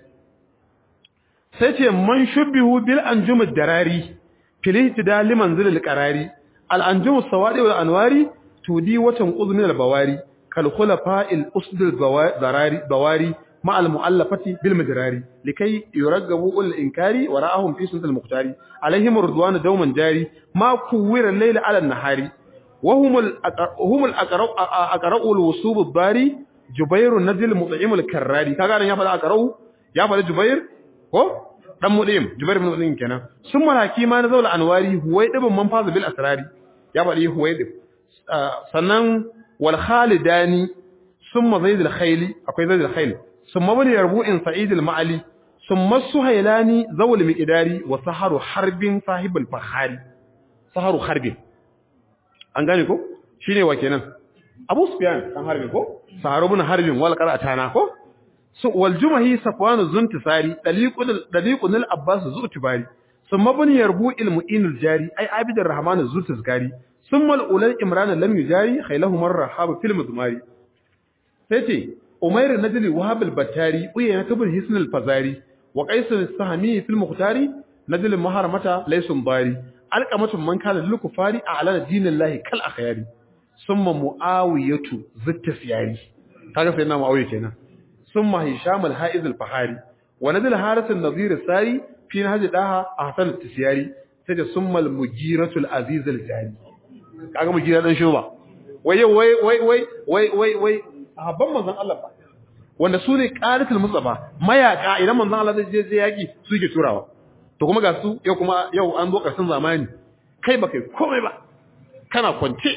Speaker 1: sai ce man shubbihu bil anjum ad-darari fil ihtida limanzil al-qarari al-anjum as-sawadi wal anwari tudi watan uzmin al-bawari kal khulafa al-usd al-darari bawari مع المؤلفة بالمدراري لكي يرغبوا الإنكار وراءهم في سنة المختار عليهم الرضوان دوما جاري ما كور الليل على النهار وهم هم الأقرأ الوصوب الضاري جبير النزل مطعم الكراري كذا يا فلا أقرأ يا فلا جبير هو دم مطعم جبير بن مطعم كنا ثم الحكيم نزل الأنواري هو يدب من فاز بالأسرار يا فلا هو يدب سنن والخالداني ثم زيد الخيل أقول زيد الخيل ثم بني يربوء سعيد المعلي ثم السهيلاني ذو المقداري وسحر حرب صاحب الفخاري سحر حرب an gane ko shine wa kenan Abu Sufyan dan harbi ko Sahar ibn Harbin wal qaratana ko su wal jumahi Safwan zuntisari daliqul daliqul al-Abbas zutibari thumma bani yarbu'il mu'in al-jari ay abid ar-rahman az-zutizgari thumma al-ulal imran lam yujari khaylahu marhab fil mudmari sai ce Umair Najli Wahab al-Battari uyana kabul Hisn al-Fazari wa Qais al-Sahmi fi al-Muqtari Najli Maharamata laysun bari alqamatun man kana lil kufari a'lana dinillahi kal akhyari summa Muawiyatu zittasiyari kaga sai na Muawiya kenan summa Hisham al-Haiz al-Fahari wa Najli Harith an-Nazir al-Sari fi nahj daha ahsan al-Tisiyari sai da summa al-Mujiratu al-Aziz al-Jani kaga Mujira dan shuba wai wai wai wai wai wai sahabban manzon Allah ba wanda su ne qalatul mustafa mayaka idan manzon Allah zai je yaki su ke turawa to kuma ga su yau kuma yau an zo karshen zamani kai ba kai komai ba kana kwance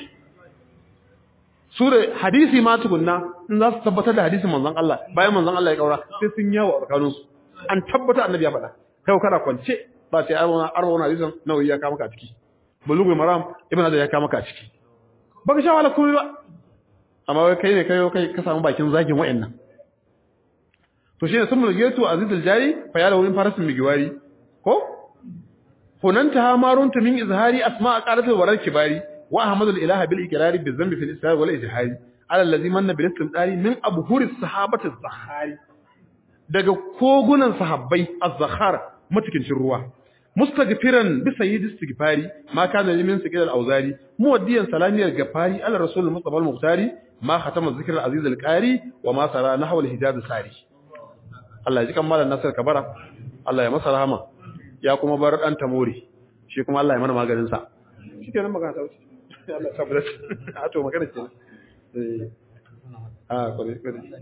Speaker 1: su da hadisi ma tukunna in za su tabbatar da hadisin manzon Allah bayan manzon Allah ya kaura sai sun yawo a tsakanin su an tabbata annabi ya faɗa kai kana kwance ba sai arwana arwana hadisin nawawi ya kama ka a ciki bulugul maram ibn Hajar ya kama ka a ciki baka sha wala komai ba amma wai kai ne kai kai ka samu bakin zagin wayannan to shine sun mulgetu aziz al-jari fa ya lawin farasin migiwari ko hunanta hamarun min izhari asma qalatul waral kibari wa ahmadul ilaha bil iqrari bil dhanbi fil israr wal ijhari ala allazi manna bil istimdari min abhuri sahabati az-zakhari daga kogunan sahabbai az-zakhar mutukin ruwa mustaghfiran bi sayyid istighfari ma kana limin sakil al-awzari muwaddiyan salamiyar gafari ala rasul mustafa al-muqtari ma khatama dhikr al-aziz al-qari wa ma sara nahwa al-hijaz sari Allah ya ji kammalan nasar kabara Allah ya masa rahama ya kuma bar dan tamori shi kuma Allah ya mana maganin sa shikenan magana ta wuce Allah ya tabbata a to magana ce eh ah kore kore